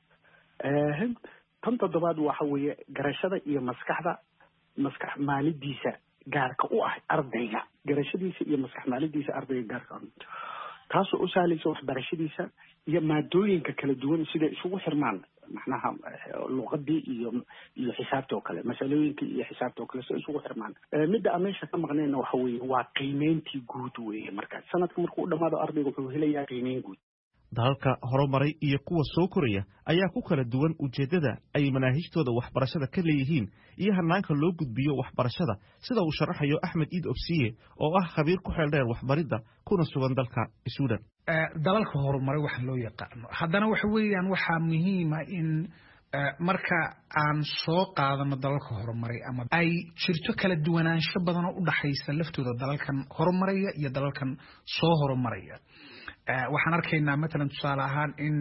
tan toddobaad waxa weeye garashada iyo maskaxda maskax maalidiisa gaarka u ah ardayga garashadiisa iyo maskax maalidiisa ardayga gaarka taasoo u sahlaysa waxbarashadiisa iyo maadooyinka kala duwan sida isugu xirmaan macnaha luqadii iyo iyo xisaabta oo kale masalooyinka iyo xisaabta oo kale sida isugu xirmaan midda aan meesha ka maqnayna waxa weeye waa qiimeyntii guud weeye marka sanadka markuu u dhamaado ardayga wuxuu helayaa qiimeyn guud dalalka horumaray iyo kuwa soo koraya ayaa ku kala duwan ujeedada ay manaahijtooda waxbarashada ka leeyihiin iyo hanaanka loo gudbiyo waxbarashada sida uu sharaxayo Axmed Iid Obsiye oo ah khabiir ku xeel dheer waxbaridda kuna sugan dalka Suudaan dalalka horumaray waxa loo yaqaan haddana waxa weeyaan waxa muhiim ah in marka aan soo qaadano dalalka horumaray ama ay jirto kala duwanaansho badan oo u dhaxaysa laftooda dalalkan horumaraya iyo dalalkan soo horumaraya waxaan arkaynaa matalan tusaale ahaan in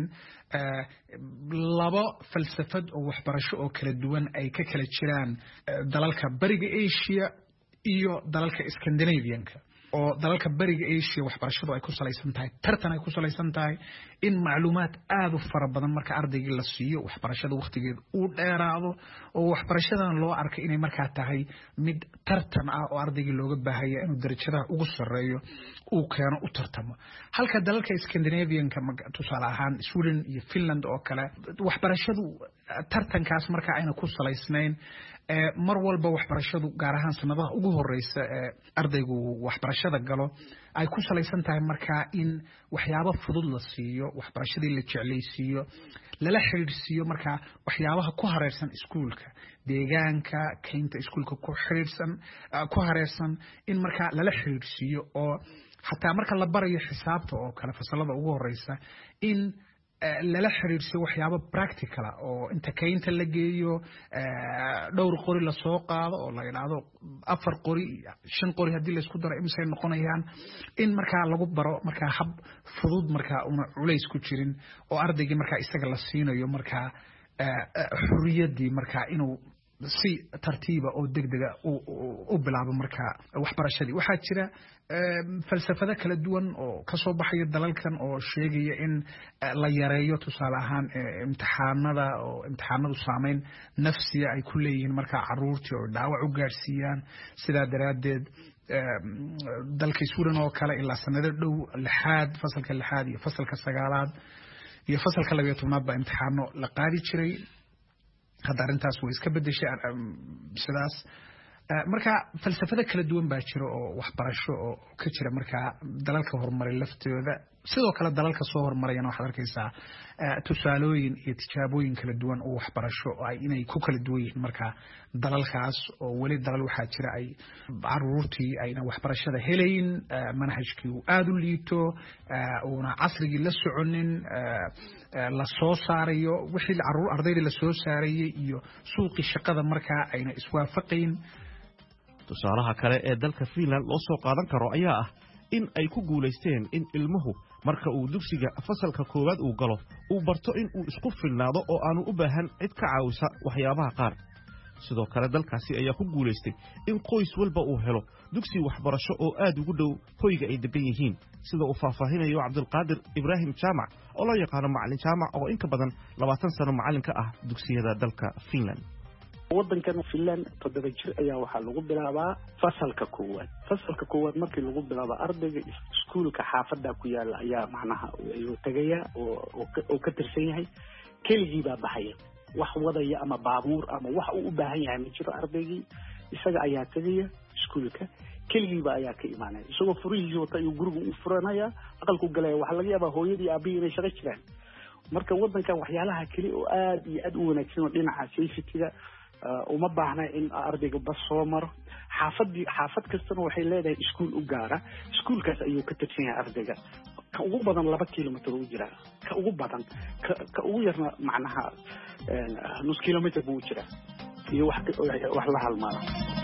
laba falsafad oo waxbarasho oo kala duwan ay ka kala jiraan dalalka bariga Asia iyo dalalka Scandinavian-ka oo dalalka bariga Asia waxbarashadu ay ku salaysan tahay tartan ay ku salaysan tahay in macluumaad aad u fara badan marka ardayga la siiyo waxbarashada waqtigeeda uu dheeraado oo waxbarashadan loo arkay inay markaa tahay mid tartan ah oo ardayga looga baahaya inuu darajada ugu sareeyo uu keeno u tartamo halka dalalka Scandinavian-ka tusaale ahaan Sweden iyo Finland oo kale waxbarashadu tartankaas marka ayna ku salaysnayn mar walba waxbarashadu gaar ahaan sanadaha ugu horeysa ee ardaygu waxbarashada galo ay ku salaysan tahay marka in waxyaabo fudud la siiyo waxbarashadii la jeclaysiiyo lala xiriirsiyo marka waxyaabaha ku hareersan iskuulka deegaanka kaynta iskuulka ku xiriirsan ku hareersan in marka lala xiriirsiyo oo hatta marka la barayo xisaabta oo kale fasalada ugu horeysa in lala xiriirsiyo waxyaabo practical oo inta kaynta la geeyo dhowr qori la soo qaado oo la yiraahdo afar qori shan qori hadii la isku daro imsay noqonayaan in marka lagu baro marka hab fudud marka una culays ku jirin oo ardayga marka isaga la siinayo marka xurriyadii marka inuu si tartiiba oo degdega u bilaabo marka waxbarashadii waxa jira falsafada kala duwan oo ka soo baxaya dalalkan oo sheegaya in la yareeyo tusaale ahaan imtixaanada oo imtixaanadu saameyn nafsiya ay ku leeyihiin marka caruurtii oo dhaawac u gaarsiiyaan sida daraadeed dalka Sweden oo kale ilaa sanado dhow lixaad fasalka lixaad iyo fasalka sagaalaad iyo fasalka laba iyo tobnaad ba imtixaano la qaadi jiray hadda arintaas way iska bedeshay sidaas marka falsafada kala duwan baa jira oo waxbarasho oo ka jira marka dalalka horumaray laftooda sidoo kale dalalka soo horumarayna waxa arkaysaa tusaalooyin iyo tijaabooyin kala duwan oo waxbarasho ay inay ku kala duwan yihiin marka dalalkaas oo wali dalal waxa jira ay caruurtii ayna waxbarashada helayn manhajkii aad u liito oo casrigii la soconin la soo saarayo wixii caruur ardayda la soo saarayay iyo suuqi shaqada marka ayna iswaafaqayn tusaalaha kale ee dalka Finland loo soo qaadan karo ayaa ah in ay ku guuleysteen in ilmuhu marka uu dugsiga fasalka koowaad uu galo uu barto in uu isku filnaado oo aanu u baahan cid ka caawisa waxyaabaha qaar sidoo kale dalkaasi ayaa ku guulaystay in qoys walba uu helo dugsi waxbarasho oo aad ugu dhow hoyga ay degan yihiin sida uu faahfaahinayo cabdulqaadir ibraahim jaamac oo loo yaqaano macalin jaamac oo in ka badan labaatan sano macalin ka ah dugsiyada dalka Finland. waddankan Finland toddoba jir ayaa waxaa lagu bilaabaa fasalka koowaad fasalka koowaad markii lagu bilaabo ardayga iskuulka xaafadda ku yaala ayaa macnaha uu tagaya oo oo ka tirsan yahay keligii baa baxaya wax wadaya ama baabuur ama wax uu u baahan yahay ma jiro ardaygii isaga ayaa tagaya iskuulka keligii baa ayaa ka imaanaya isagoo furihiisa wata iyo guriga u furanaya aqalku galaya waxa laga yaabaa hooyadii aabihii inay shaqo jiraan marka waddankan waxyaalaha kale oo aad iyo aad u wanaagsan oo dhinaca safety-ga uma baahna in ardayga bas soo maro xaafadii xaafad kastana waxay leedahay iskuul u gaara iskuulkaas ayuu ka tirsan yahay ardayga ka ugu badan laba kilomitir u jira ka ugu badan ka ugu yarna macnaha nus kilomitir buu jira iyo wax wax la halmaala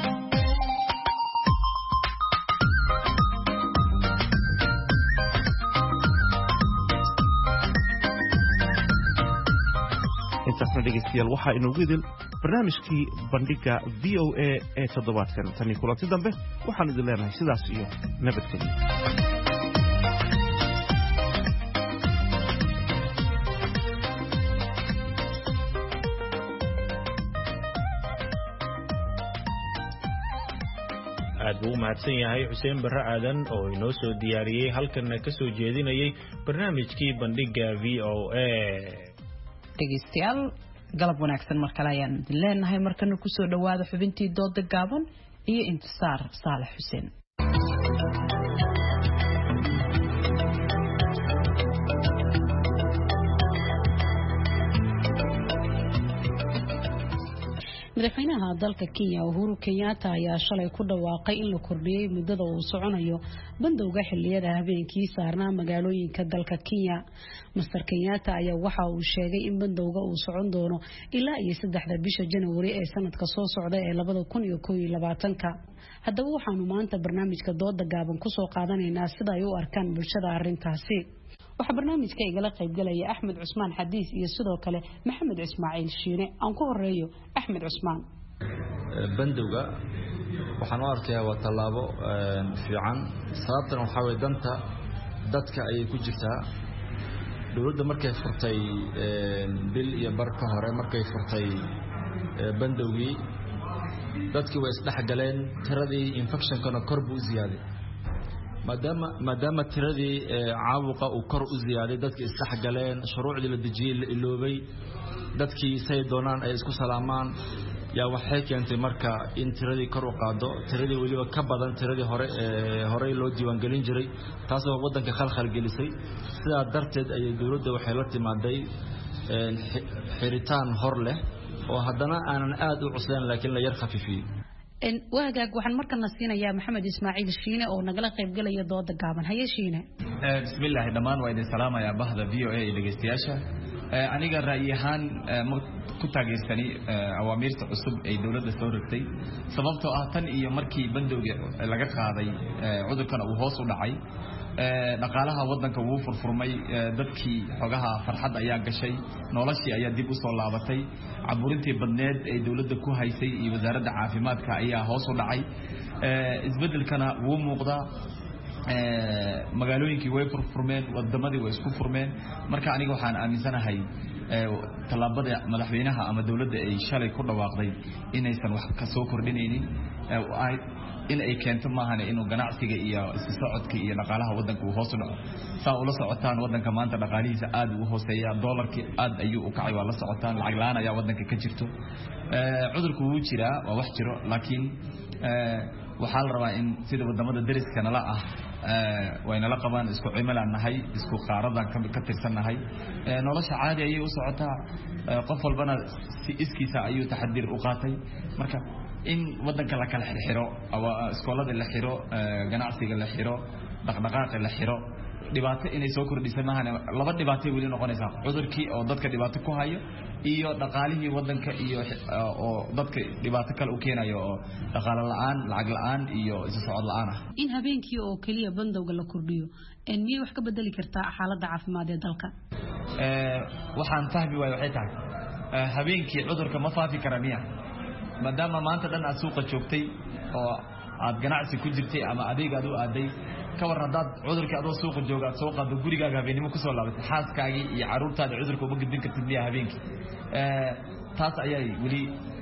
intaasna dhegeystayaal waxaa inoogu idil barnaamijkii bandhiga V O A ee toddobaadkan tani kulanti dambe waxaan idin leenahay sidaas iyo nabadgelyo. aad buu u mahadsan yahay xuseen barre aadan oo inoo soo diyaariyey halkanna ka soo jeedinayay barnaamijkii bandhiga V O A. dhegeystayaal galab wanaagsan mar kale ayaan idin leenahay markana ku soo dhawaada xubintii dooda gaaban iyo intisaar saalax xuseen. madaxweynaha dalka Kenya Uhuru Kenyatta ayaa shalay ku dhawaaqay in la kordhiyay muddada uu soconayo bandowga xilliyada habeenkii saarnaa magaalooyinka dalka Kenya. Mister Kenyatta ayaa waxa uu sheegay in bandowga uu socon doono ilaa iyo saddexda bisha January ee sanadka soo socda ee labada kun iyo kow iyo labaatanka. Haddaba waxaanu maanta barnaamijka dooda gaaban ku soo qaadanaynaa sida ay u arkaan bulshada arrintaasi. waxaa barnaamijka igala qayb galaya Axmed Cusmaan Xadiis iyo sidoo kale Maxamed Ismaaciil Shiine. aan ku horeeyo Axmed Cusmaan. bandowga waxaan u arkaa waa tallaabo fiican sababtana waxa way danta dadka ay ku jirtaa dawladda markay furtay bil iyo bar ka hore markay furtay bandowgii dadkii way isdhexgaleen tiradii infectionkana kor buu ziyaaday maadaama maadaama tiradii caabuqa uu kor u ziyaaday dadkii isdhexgaleen shuruucdii la dejiyay la iloobay dadkii say doonaan ay isku salaamaan yaa waxay keentay marka in tiradii kor u qaado tiradii waliba ka badan tiradii hore ee hore loo diiwaan gelin jiray taasoo wadanka khalkhal gelisay sidaa darteed ay dawladda waxay la timaaday xiritaan hor leh oo haddana aanan aad u cusleen laakiin la yar khafifiyay en waagaag waxaan markana siinayaa Maxamed Ismaaciil Shiine oo nagala qayb galaya dooda gaaban. haye Shiine. ee bismillaah dhamaan waa idin salaamayaa bahda V O A ee dhageystayaasha. ee aniga ra'yi ahaan ku taageersani awaamirta cusub ee dawladda soo rogtay sababtoo ah tan iyo markii bandowga laga qaaday cudurkan uu hoos u dhacay dhaqaalaha wadanka wuu furfurmay dadkii xogaha farxad ayaa gashay noloshii ayaa dib u soo laabatay caburintii badneed ee dawladda ku haysay iyo wasaaradda caafimaadka ayaa hoos u dhacay isbedelkana wuu muuqdaa magaalooyinkii way furfurmeen wadamadii way isku furmeen marka aniga waxaan aaminsanahay talaabada madaxweynaha ama dawladda ay shalay ku dhawaaqday inaysan wax ka soo kordhinaynin in ay keento maahan inuu ganacsiga iyo isku socodka iyo dhaqaalaha wadanka uu hoos u dhaco saa ula socotaan wadanka maanta dhaqaalihiisa aad u hooseeya dollarkii aad ayuu u kacay waa la socotaan lacag la'aan ayaa wadanka ka jirto cudurku wuu jiraa waa wax jiro laakiin waxaa la rabaa in sida wadamada dariska nala ah waynala qabaan isku cimilaan nahay isku qaaradan ka tirsannahay nolosha caadi ayay u socotaa qof walbana si iskiisa ayuu taxadiir u qaatay marka in wadanka la kala xiro iskoolada la xiro ganacsiga la xiro dhaqdhaqaaqa la xiro dhibaato inay soo kordhiso maahan laba dhibaato weli noqonaysa cudurkii oo dadka dhibaato ku hayo iyo dhaqaalihii wadanka iyo oo dadka dhibaato kale u keenayo oo dhaqaale la'aan lacag la'aan iyo isu socod la'aan ah in habeenkii oo kaliya bandowga la kordhiyo in miyay wax ka bedeli kartaa xaaladda caafimaad ee dalka ee waxaan fahmi waay waxay tahay habeenkii cudurka ma faafi kara miya maadaama maanta dhan aad suuqa joogtay oo aad ganacsi ku jirtay ama adeeg aad u aaday ka war hadaad cudurka adoo suuqa jooga aad soo qaado gurigaaga habeenimo ku soo laabatay xaaskaagii iyo caruurtaada cudurka uga gudbin kartid miyaa habeenkii ee taas ayay wali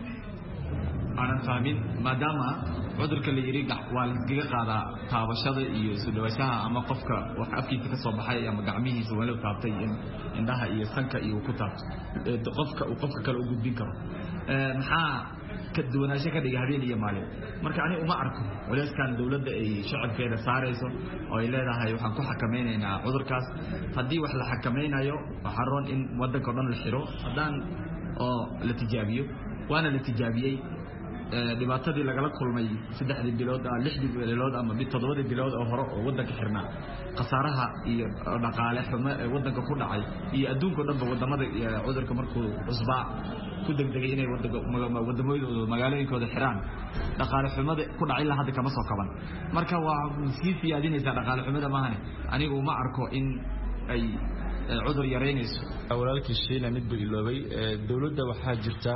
aanan fahmin maadaama cudurka la yiri waa la iskaga qaadaa taabashada iyo soo dhawaashaha ama qofka wax afkiisa ka soo baxay ama gacmihiisa wala taabtay indhaha iyo sanka iyo ku taabto qofka uu qofka kale u gudbin karo ee maxaa ka duwanaansho ka dhiga habeen iyo maalin marka ani uma arko walaaskan dawladda ay shacabkeeda saarayso oo ay leedahay waxaan ku xakameynaynaa cudurkaas hadii wax la xakameynayo waxa roon in wadanka dhan la xiro hadaan oo la tijaabiyo waana la tijaabiyay dhibaatadii lagala kulmay saddexdii bilood ah lixdii bilood ama mid todobadii bilood oo hore oo wadanka xirnaa qasaaraha iyo dhaqaale xumo ee wadanka ku dhacay iyo adduunka dhanba wadamada cudurka markuu cusbaa ku degdegay inay wadamooyinka magaalooyinkooda xiraan dhaqaale xumada ku dhacay la hadda kama soo kaban marka waa sii siyaadinaysa dhaqaale xumada maahan anigu ma arko in ay cudur yareynayso walaalkii sheena mid buu iloobay dawladda waxaa jirta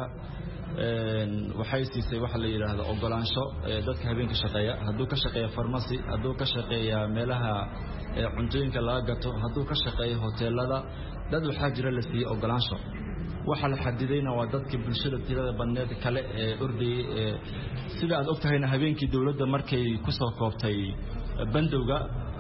waxay siisay waxa la yiraahdo ogolaansho dadka habeenka shaqeeya haduu ka shaqeeyo pharmacy haduu ka shaqeeyo meelaha cuntooyinka laga gato haduu ka shaqeeyo hoteelada dad waxa jira la siiyay ogolaansho waxa la xadidayna waa dadka bulshada tirada badneed kale ee urday sida aad ogtahayna habeenkii dawladda markay ku soo koobtay bandowga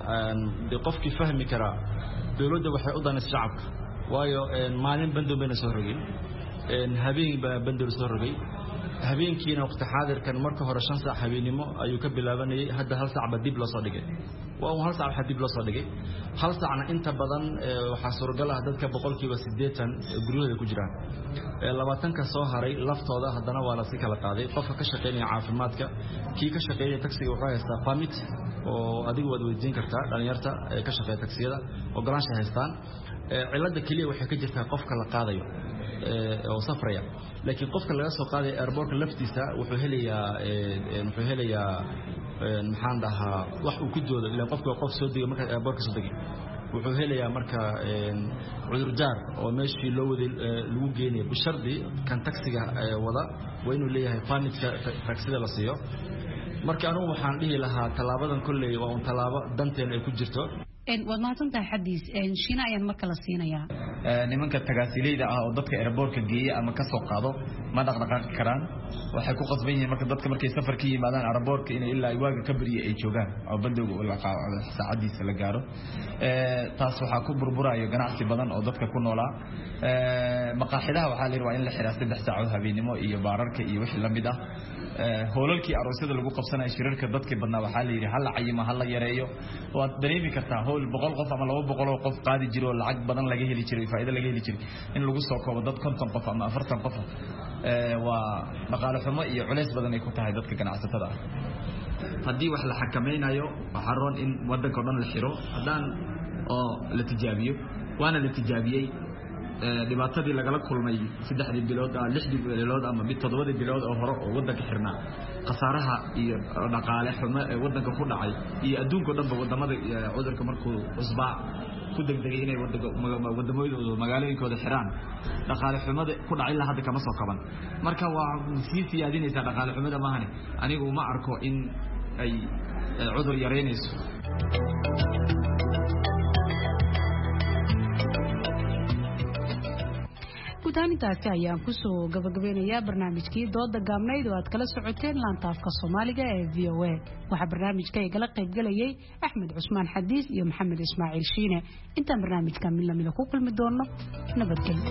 de qofkii fahmi kara dawladda waxay u danaysaa shacabka waayo maalin bandow bayna soo rogay habeen ba bandow soo rogay habeenkiina waqti xaadirkan marka hore shan saac habeenimo ayuu ka bilaabanayay hadda hal saac ba dib loo soo dhigay waa hal saac dib loo soo dhigay hal saacna inta badan waxa suuragal ah dadka boqolkiiba siddeetan guriyada ku jiraan labaatan ka soo haray laftooda hadana waa la si kala qaaday qofka ka shaqeynaya caafimaadka kii ka shaqeynaya taksiga wuxuu haystaa permit oo adigu wad weydiin kartaa dhalinyarta ka shaqeeya taksiyada ogolaansho haystaan cilada kaliya waxay ka jirtaa qofka la qaadayo oo safraya laakiin qofka laga soo qaaday airport laftiisa wuxuu helayaa wuxuu helayaa maxaan dhahaa wax uu ku doodo ilaa qofka qof soo digay marka airport soo digay wuxuu helayaa marka cudur jaar oo meeshii loo waday lagu geenay bishardi kan taksiga wada waa inuu leeyahay permitka taksida la siiyo marka anigu waxaan dhihi lahaa talaabadan kulay waa un talaabo danteen ay ku jirto en wad maasantahay xadiis en shina ayaan marka la siinayaa nimanka tagaasilayda ah oo dadka airportka geeya ama ka soo qaado ma dhaqdhaqaaqi karaan waxay ku qasban yihiin marka dadka markay safar ka yimaadaan airportka inay ilaa waaga ka bariye ay joogaan oo bandowga la qaado saacadiisa la gaaro ee taas waxa ku burburayo ganacsi badan oo dadka ku noolaa ee maqaaxidaha waxa la yiraahdaa in la xiraa saddex saacadood habeenimo iyo baararka iyo wixii la mid ah hoolalkii aroosyada lagu qabsanayo shirarka dadkii badnaa waxa la yiri hal cayima hal yareeyo waad dareemi kartaa hool boqol qof ama laba boqol oo qof qaadi jiro lacag badan laga heli jiray faa'iido laga heli jiray in lagu soo koobo dad konton qof ama afartan qof ee waa dhaqaale xumo iyo culays badan ay ku tahay dadka ganacsatada ah hadii wax la xakameynayo waxa roon in wadanka dhan la xiro hadaan oo la tijaabiyo waana la tijaabiyay dhibaatadii lagala kulmay saddexdii bilood ah lixdii bilood ama mid todobadii bilood oo hore oo wadanka xirnaa qasaaraha iyo dhaqaale xumo ee wadanka ku dhacay iyo adduunka dhanba wadamada cudurka markuu cusbaa ku degdegay inay wadamooyinka magaalooyinkooda xiraan dhaqaale xumada ku dhacay la hadda kama soo kaban marka waa sii siyaadinaysa dhaqaale xumada maahan anigu ma arko in ay cudur yareynayso gudaanintaasi ayaan kusoo gabagabeynayaa barnaamijkii dooda gaabnayd oo aad kala socoteen laanta afka soomaaliga ee v o a waxaa barnaamijka igala qaybgalayay axmed cusmaan xadiis iyo maxamed ismaaciil shiine intaan barnaamijka mid lamida ku kulmi doono nabadgelyo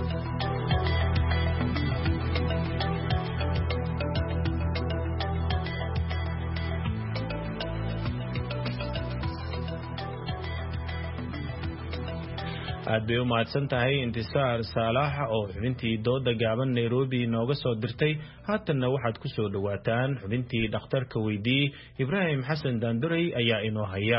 aad bay u mahadsan tahay intisaar saalax oo xubintii dooda gaaban Nairobi nooga soo dirtay haatanna waxaad ku soo dhawaataan xubintii dhakhtarka weydii Ibraahim Xasan Daanduray ayaa inoo haya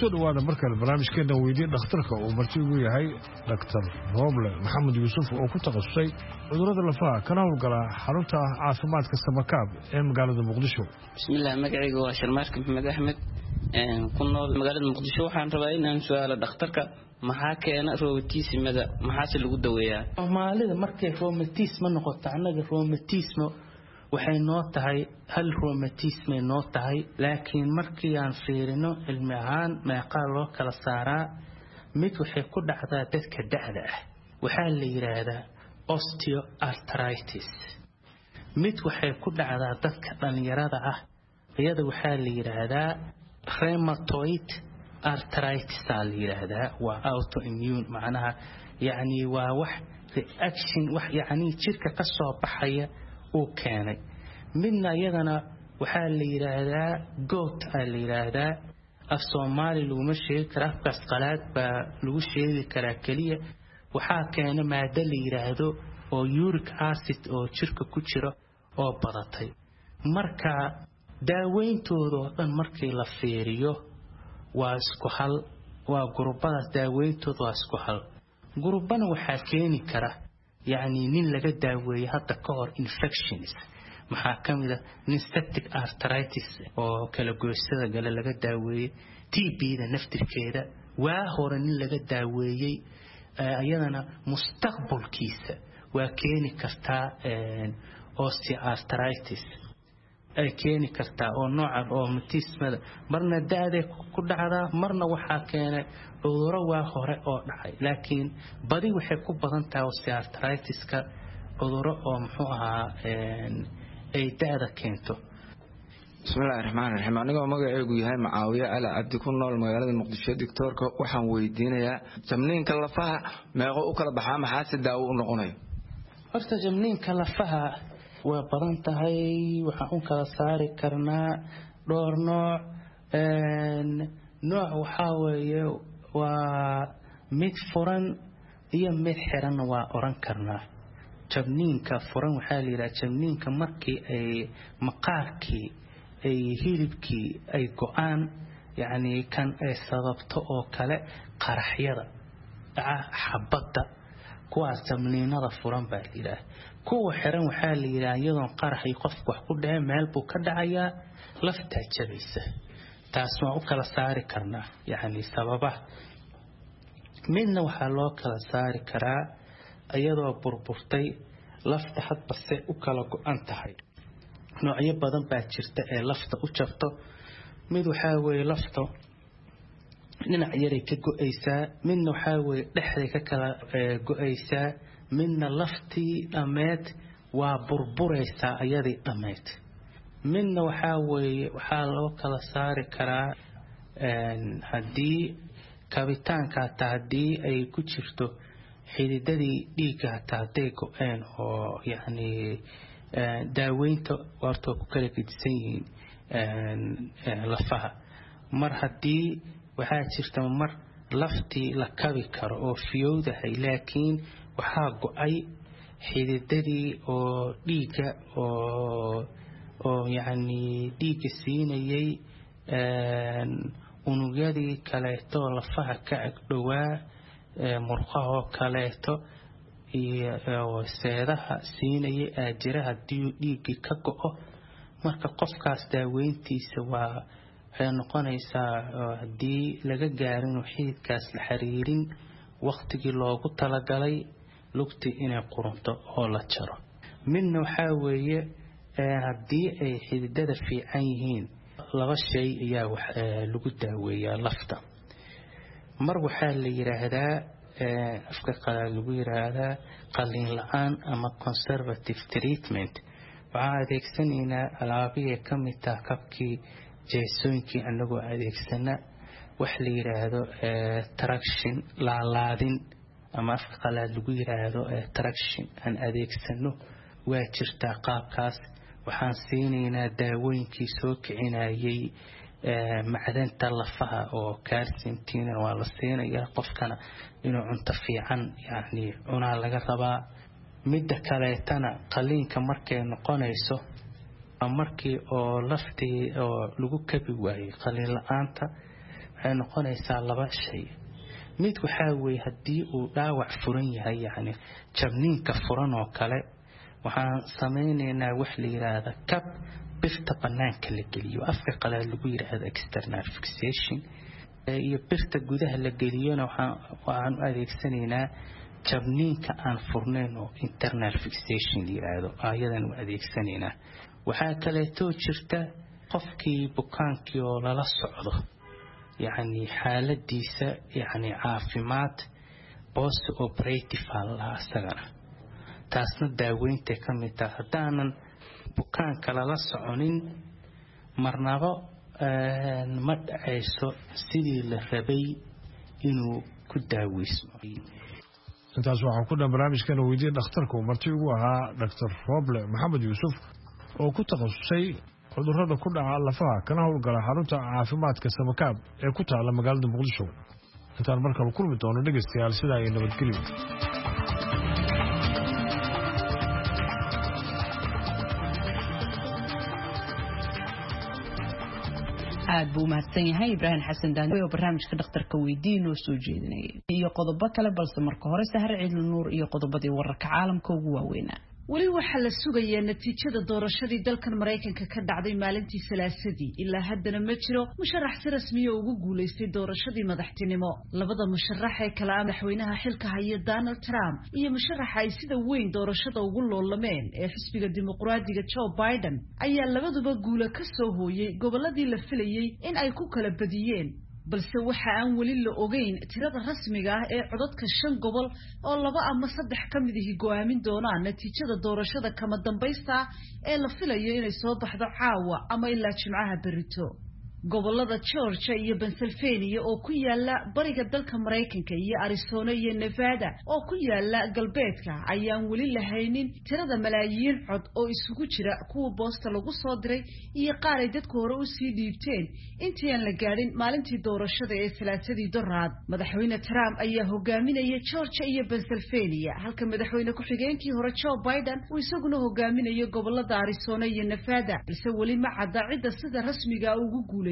kusoo dhawaada markale barnaamijkeena weydiin dhakhtarka uu marti ugu yahay doctor Roble Maxamed Yuusuf oo ku takhasusay cudurrada lafaha kana howlgala xarunta caafimaadka Samakaab ee magaalada Muqdisho. Bismillah, magacaygu waa Sharmaarka Maxamed Axmed ee ku nool magaalada Muqdisho. Waxaan rabaa inaan su'aalo dhakhtarka maxaa keena rheumatismada maxaa lagu daweeyaa? Soomaalida markay rheumatism noqoto anaga rheumatism waxay noo tahay hal rheumatism noo tahay laakiin markii aan fiirino cilmi ahaan meeqa loo kala saaraa mid waxay ku dhacdaa dadka da'da ah waxa la yiraahdaa osteoarthritis mid waxay ku dhacdaa dadka dhalinyarada ah iyada waxa la yiraahdaa rheumatoid arthritis la yiraahdaa waa autoimmune macnaha yani waa wax reaction wax yani jirka ka soo baxaya oo keenay midna iyadana waxa la yiraahdaa gout la yiraahdaa af Soomaali lagu sheegi karo afkaas qalaad ba lagu sheegi karaa kaliya waxa keenay maada la yiraahdo oo uric acid oo jirka ku jira oo badatay marka daaweyntooda dhan markii la fiiriyo waa isku hal waa gurubada daaweyntooda waa isku hal gurubana waxa keeni kara يعني نين لقى داوية حتى كور infections محاكمة نستاتيك arthritis أو كلا جوستة قال لقى داوية تي بي ده نفتر كده وهو نين لقى داوية أيضا مستقبل كيسة وكيني كرتا osteoarthritis أي كيني كرتا أو نوع أو متيس ماذا مرنا داده كل هذا مرنا وحاكينا cudurro waa hore oo dhacay laakiin badi waxay ku badan tahay osteoarthritis-ka cudurro oo muxuu ahaa ay daada keento. Bismillahir Rahmanir Rahim. Aniga magacaygu yahay Macaawiye Ala Cabdi ku nool magaalada Muqdisho. Doctorka waxaan weydiinayaa jamniinka lafaha meeqa u kala baxaa maxaa si daawo u noqonayo? Horta jamniinka lafaha waa badan tahay waxaan u kala saari karnaa dhowr nooc nooc waxa weeye waa mid furan iyo mid xiran waa oran karnaa jabniinka furan waxa la yiraahdaa jabniinka markii ay maqaarkii ay hilibkii ay go'aan yani kan ay sababto oo kale qaraxyada xabada kuwaas jabniinada furan baa la yiraahdaa kuwa xiran waxa la yiraahdaa iyadoo qaraxay qofku wax ku dhacay meel buu ka dhacayaa lafta jabaysa taas waa u kala saari karnaa yani sababaha midna waxa loo kala saari karaa iyadoo burburtay lafta hadba se u kala go'an tahay noocyo badan baa jirta ee lafta u jabto mid waxa weeye lafta dhinac yar ka go'aysaa midna waxa weeye dhexda ka kala go'aysaa midna laftii dhameed waa burburaysaa iyadii dhameed midna waxa weeye waxa loo kala saari karaa een hadii kabitaanka taadii ay ku jirto xididadii dhiigga taadee go'een oo yani daaweynta warto ku kala gedisan yihiin lafaha mar hadii waxa jirta mar laftii la kabi karo oo fiyowdahay laakiin waxa go'ay xididadii oo dhiigga oo oo yani dhiigga siinayay unugyadii kaleeto lafaha ka agdhowaa murqaha kaleeto iyo seedaha siinayay aajiraha dhiigga ka go'o marka qofkaas daaweyntiisa waa waxay noqonaysaa hadii laga gaarin xididkaas la xiriirin waqtigii loogu talagalay lugti inay qurunto oo la jaro midna waxa weeye hadii ay xididada fiican yihiin laba shay ayaa wax lagu daaweeyaa lafta mar waxa la yiraahdaa afka qalaad lagu yiraahdaa qalliin la'aan ama conservative treatment waxa adeegsanaynaa alaabiye kamid ah kabkii jeesooyinkii anagoo adeegsana wax la yiraahdo traction laalaadin ama afka qalaad lagu yiraahdo traction aan adeegsano waa jirtaa qaabkaas waxaan siinaynaa daawooyinkii soo kicinayay macdanta lafaha oo calciumtina waa la siinayaa qofkana inuu cunto fiican yani cunaa laga rabaa midda kaleetana qaliinka markay noqonayso markii oo laftii oo lagu kabi waayay qaliin la'aanta waxay noqonaysaa laba shay mid waxaa weeye haddii uu dhaawac furan yahay yacni jabniinka furan oo kale waxaan samaynaynaa wax la yidhaahda cab birta bannaanka la geliyo afka qalaad lagu yidhaahdo external fixation iyo birta gudaha la geliyona waxaan u adeegsanaynaa jabniinka aan furnayn oo internal fixation la yidhaahdo ayadan u adeegsanaynaa waxaa kaleetoo jirta qofkii bukaankii oo lala socdo yacni xaaladiisa yacni caafimaad post operative la asagana taasna daaweynta ka mid tahay haddaanan bukaanka lala soconin marnaba ma dhacayso sidii la rabay inuu ku daaweysmo intaas waxaa ku dhan barnaamijkana weydiiyey dhakhtarku marti ugu ahaa doctor Roble Maxamed Yuusuf oo ku takhasusay cudurrada ku dhaca lafaha kana howlgala xarunta caafimaadka Samakaab ee ku taala magaalada Muqdisho intaan markale kulmi doono dhageystayaal sida ay nabadgelyo aad buu mahadsan yahay Ibrahim Xasan Daani oo barnaamijka dhakhtarka weydiin oo soo jeedinay iyo qodobo kale balse marka hore Sahar Ciidul Nuur iyo qodobadii wararka caalamka ugu waaweynaa weli waxaa la sugayaa natiijada doorashadii dalkan Mareykanka ka dhacday maalintii Salaasadii ilaa haddana ma jiro musharax si rasmi ah ugu guuleystay doorashadii madaxtinimo labada musharax ee kala ah madaxweynaha xilka haya Donald Trump iyo musharaxa ay sida weyn doorashada ugu loolameen ee xisbiga dimuqraadiga Joe Biden ayaa labaduba guulo ka soo hooyay goboladii la filayay in ay ku kala badiyeen balse waxa aan weli la ogeyn tirada rasmiga ah ee codadka shan gobol oo laba ama saddex ka mid ah go'aamin doonaan natiijada doorashada kama dambaysta ee la filayo inay soo baxdo caawa ama ilaa Jimcaha berrito gobolada Georgia iyo Pennsylvania oo ku yaala bariga dalka Mareykanka iyo Arizona iyo Nevada oo ku yaala galbeedka ayaan weli lahaynin tirada malaayiin cod oo isugu jira kuwa boosta lagu soo diray iyo qaar ay dadku hore u sii dhiibteen intii aan la gaarin maalintii doorashada ee Salaasadii doraad madaxweyne Trump ayaa hogaaminaya Georgia iyo Pennsylvania halka madaxweyne ku xigeenkii hore Joe Biden uu isaguna hogaaminayo gobolada Arizona iyo Nevada balse weli ma cadda cidda sida rasmiga ah ugu guuleysay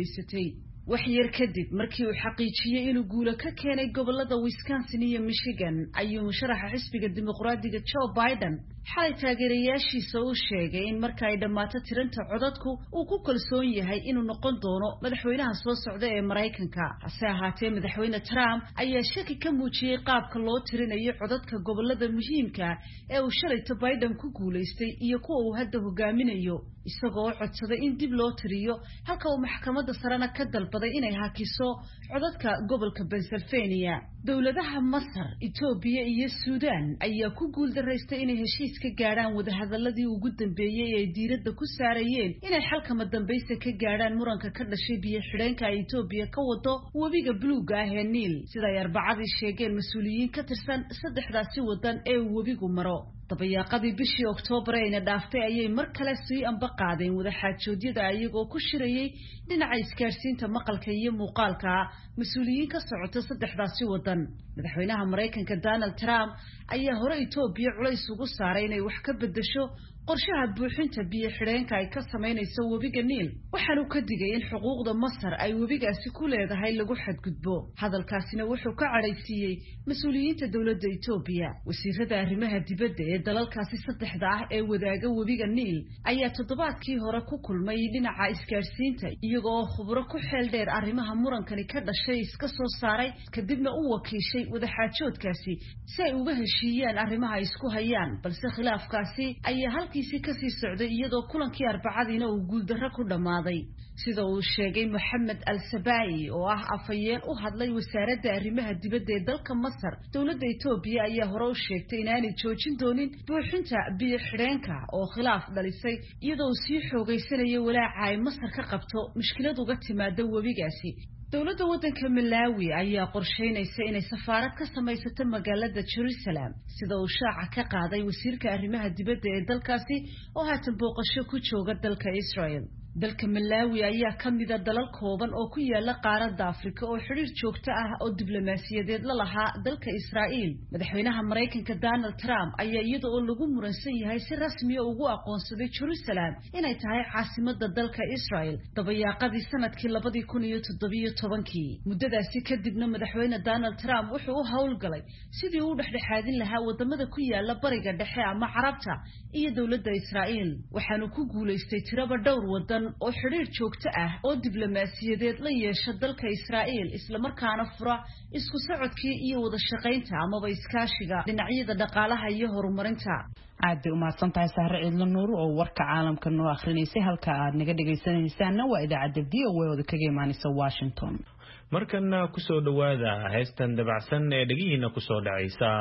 wax yar kadib markii uu xaqiijiyay inuu guulo ka keenay gobolada Wisconsin iyo Michigan ayuu musharaxa xisbiga dimuqraadiga Joe Biden xalay taageerayaashiisa u sheegay in marka ay dhamaato tiranta codadku uu ku kalsoon yahay inuu noqon doono madaxweynaha soo socda ee Mareykanka hase ahaatee madaxweyne Trump ayaa shaki ka muujiyay qaabka loo tirinayo codadka gobolada muhiimka ee uu shalay Biden ku guuleystay iyo kuwa uu hadda hogaaminayo isagoo codsaday in dib loo tiriyo halka uu maxkamadda sarena ka dalbaday inay hakiso codadka gobolka Pennsylvania dawladaha Masar, Ethiopia iyo Suudaan ayaa ku guul daraystay inay heshiis ka gaaraan wadahadaladii ugu dambeeyay ee diiradda ku saarayeen inay xalkama dambaysta ka gaaraan muranka ka dhashay biyo xidheenka Ethiopia ka wado webiga buluuga ah ee Niil sida ay arbacadii sheegeen mas'uuliyiin ka tirsan saddexdaasi wadan ee webigu maro dabayaaqadii bishii Oktoobar ayna dhaaftay ayay mar kale sii amba qaadeen wada xaajoodyada ayagoo ku shirayay dhinaca isgaarsiinta maqalka iyo muuqaalka mas'uuliyiin ka socota saddexdaasi wadan madaxweynaha Mareykanka Donald Trump ayaa hore Ethiopia culays ugu saaray inay wax ka bedesho qorshaha buuxinta biyo xidheenka ay ka sameynayso webiga Niil waxaanu ka digay in xuquuqda Masar ay webigaasi ku leedahay lagu xadgudbo hadalkaasina wuxuu ka cadhaysiiyay mas'uuliyiinta dawladda Ethiopia wasiirada arrimaha dibadda ee dalalkaasi saddexda ah ee wadaaga webiga Niil ayaa toddobaadkii hore ku kulmay dhinaca isgaarsiinta iyagoo khubaro ku xeel dheer arrimaha murankani ka dhashay iska soo saaray kadibna u wakiishay wada xaajoodkaasi si ay uga heshiiyaan arrimaha isku hayaan balse khilaafkaasi ayaa halkiisii ka sii socday iyadoo kulankii arbacadiina uu guuldarro ku dhammaaday sida uu sheegay Mohamed Al-Sabai oo ah afayeen u hadlay wasaaradda arrimaha dibadda ee dalka Masar dawladda Ethiopia ayaa hore u sheegtay inaanay joojin doonin buuxinta biyo xidheenka oo khilaaf dhalisay iyadoo sii xoogaysanaya walaaca ay Masar ka qabto mushkilad uga timaada webigaasi dawladda waddanka Malawi ayaa qorsheynaysa inay safaarad ka samaysato magaalada Jerusalem sida uu shaaca ka qaaday wasiirka arrimaha dibadda ee dalkaasi oo haatan booqasho ku jooga dalka Israel dalka Malawi ayaa ka mid ah dalal kooban oo ku yaala qaaradda Afrika oo xiriir joogto ah oo diblomaasiyadeed la lahaa dalka Israa'iil madaxweynaha Mareykanka Donald Trump ayaa iyada oo lagu muransan yahay si rasmi ah ugu aqoonsaday Jerusalem inay tahay caasimadda dalka Israa'iil dabayaaqadii sanadkii laba kun iyo toddoba iyo toban muddadaasi kadibna madaxweyne Donald Trump wuxuu u howlgalay sidii uu dhexdhexaadin lahaa wadamada ku yaala bariga dhexe ama Carabta iyo dawladda Israa'iil waxaanu ku guuleystay tiraba dhowr wadan oo xiriir joogto ah oo diblomaasiyadeed la yeesha dalka Israa'iil isla markaana fura isku socodkii iyo wada shaqaynta ama iskaashiga dhinacyada dhaqaalaha iyo horumarinta aad u mahadsantahay Sahre Ciidla Nuur oo warka caalamka noo akhrineysay halka aad naga dhageysanaysan waa idaacadda V O A oo kaga imaanaysa Washington markana ku soo dhawaada heestan dabacsan ee dhagihiina ku soo dhacaysa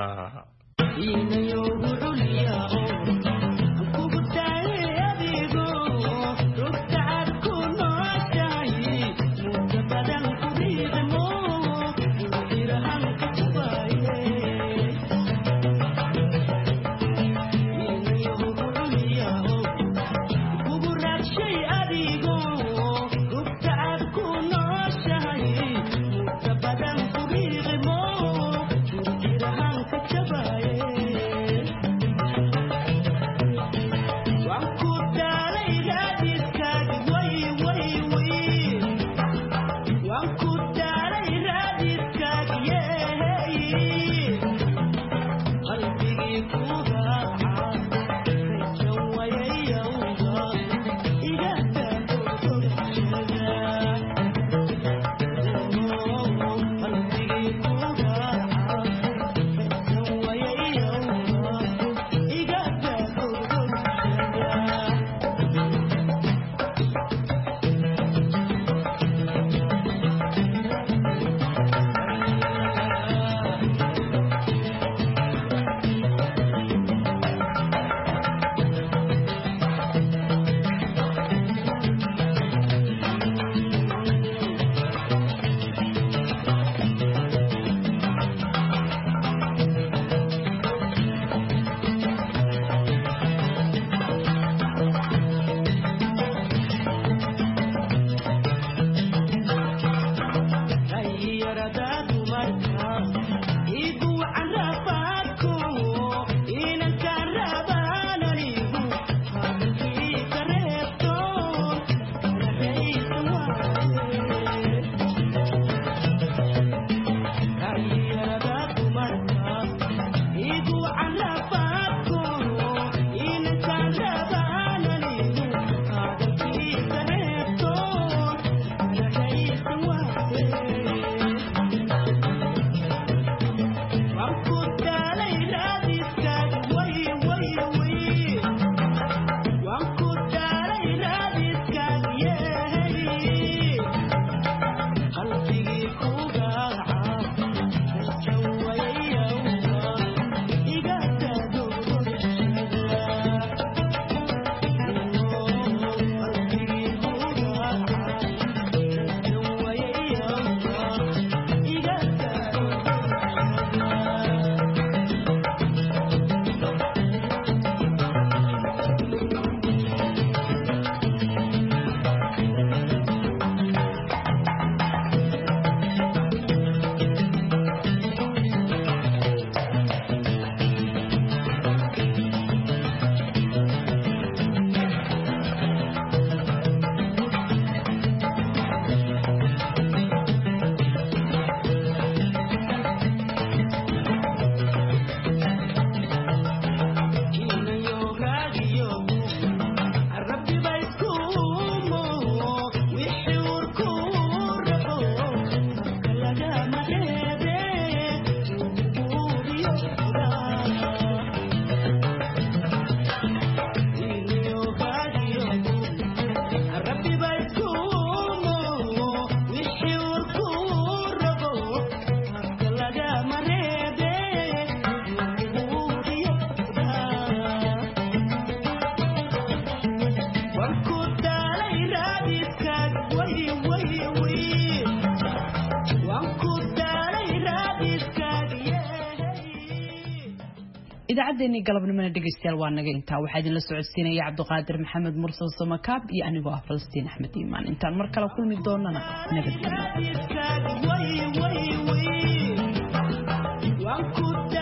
idaacadeeni galabnimada dhageystayaal waa naga intaa waxaa idin la socodsiinaya Cabduqaadir Maxamed Mursal Samakaab iyo anigoo ah Falastiin Axmed Iimaan intaan mar kale kulmi doonana nabadgelyo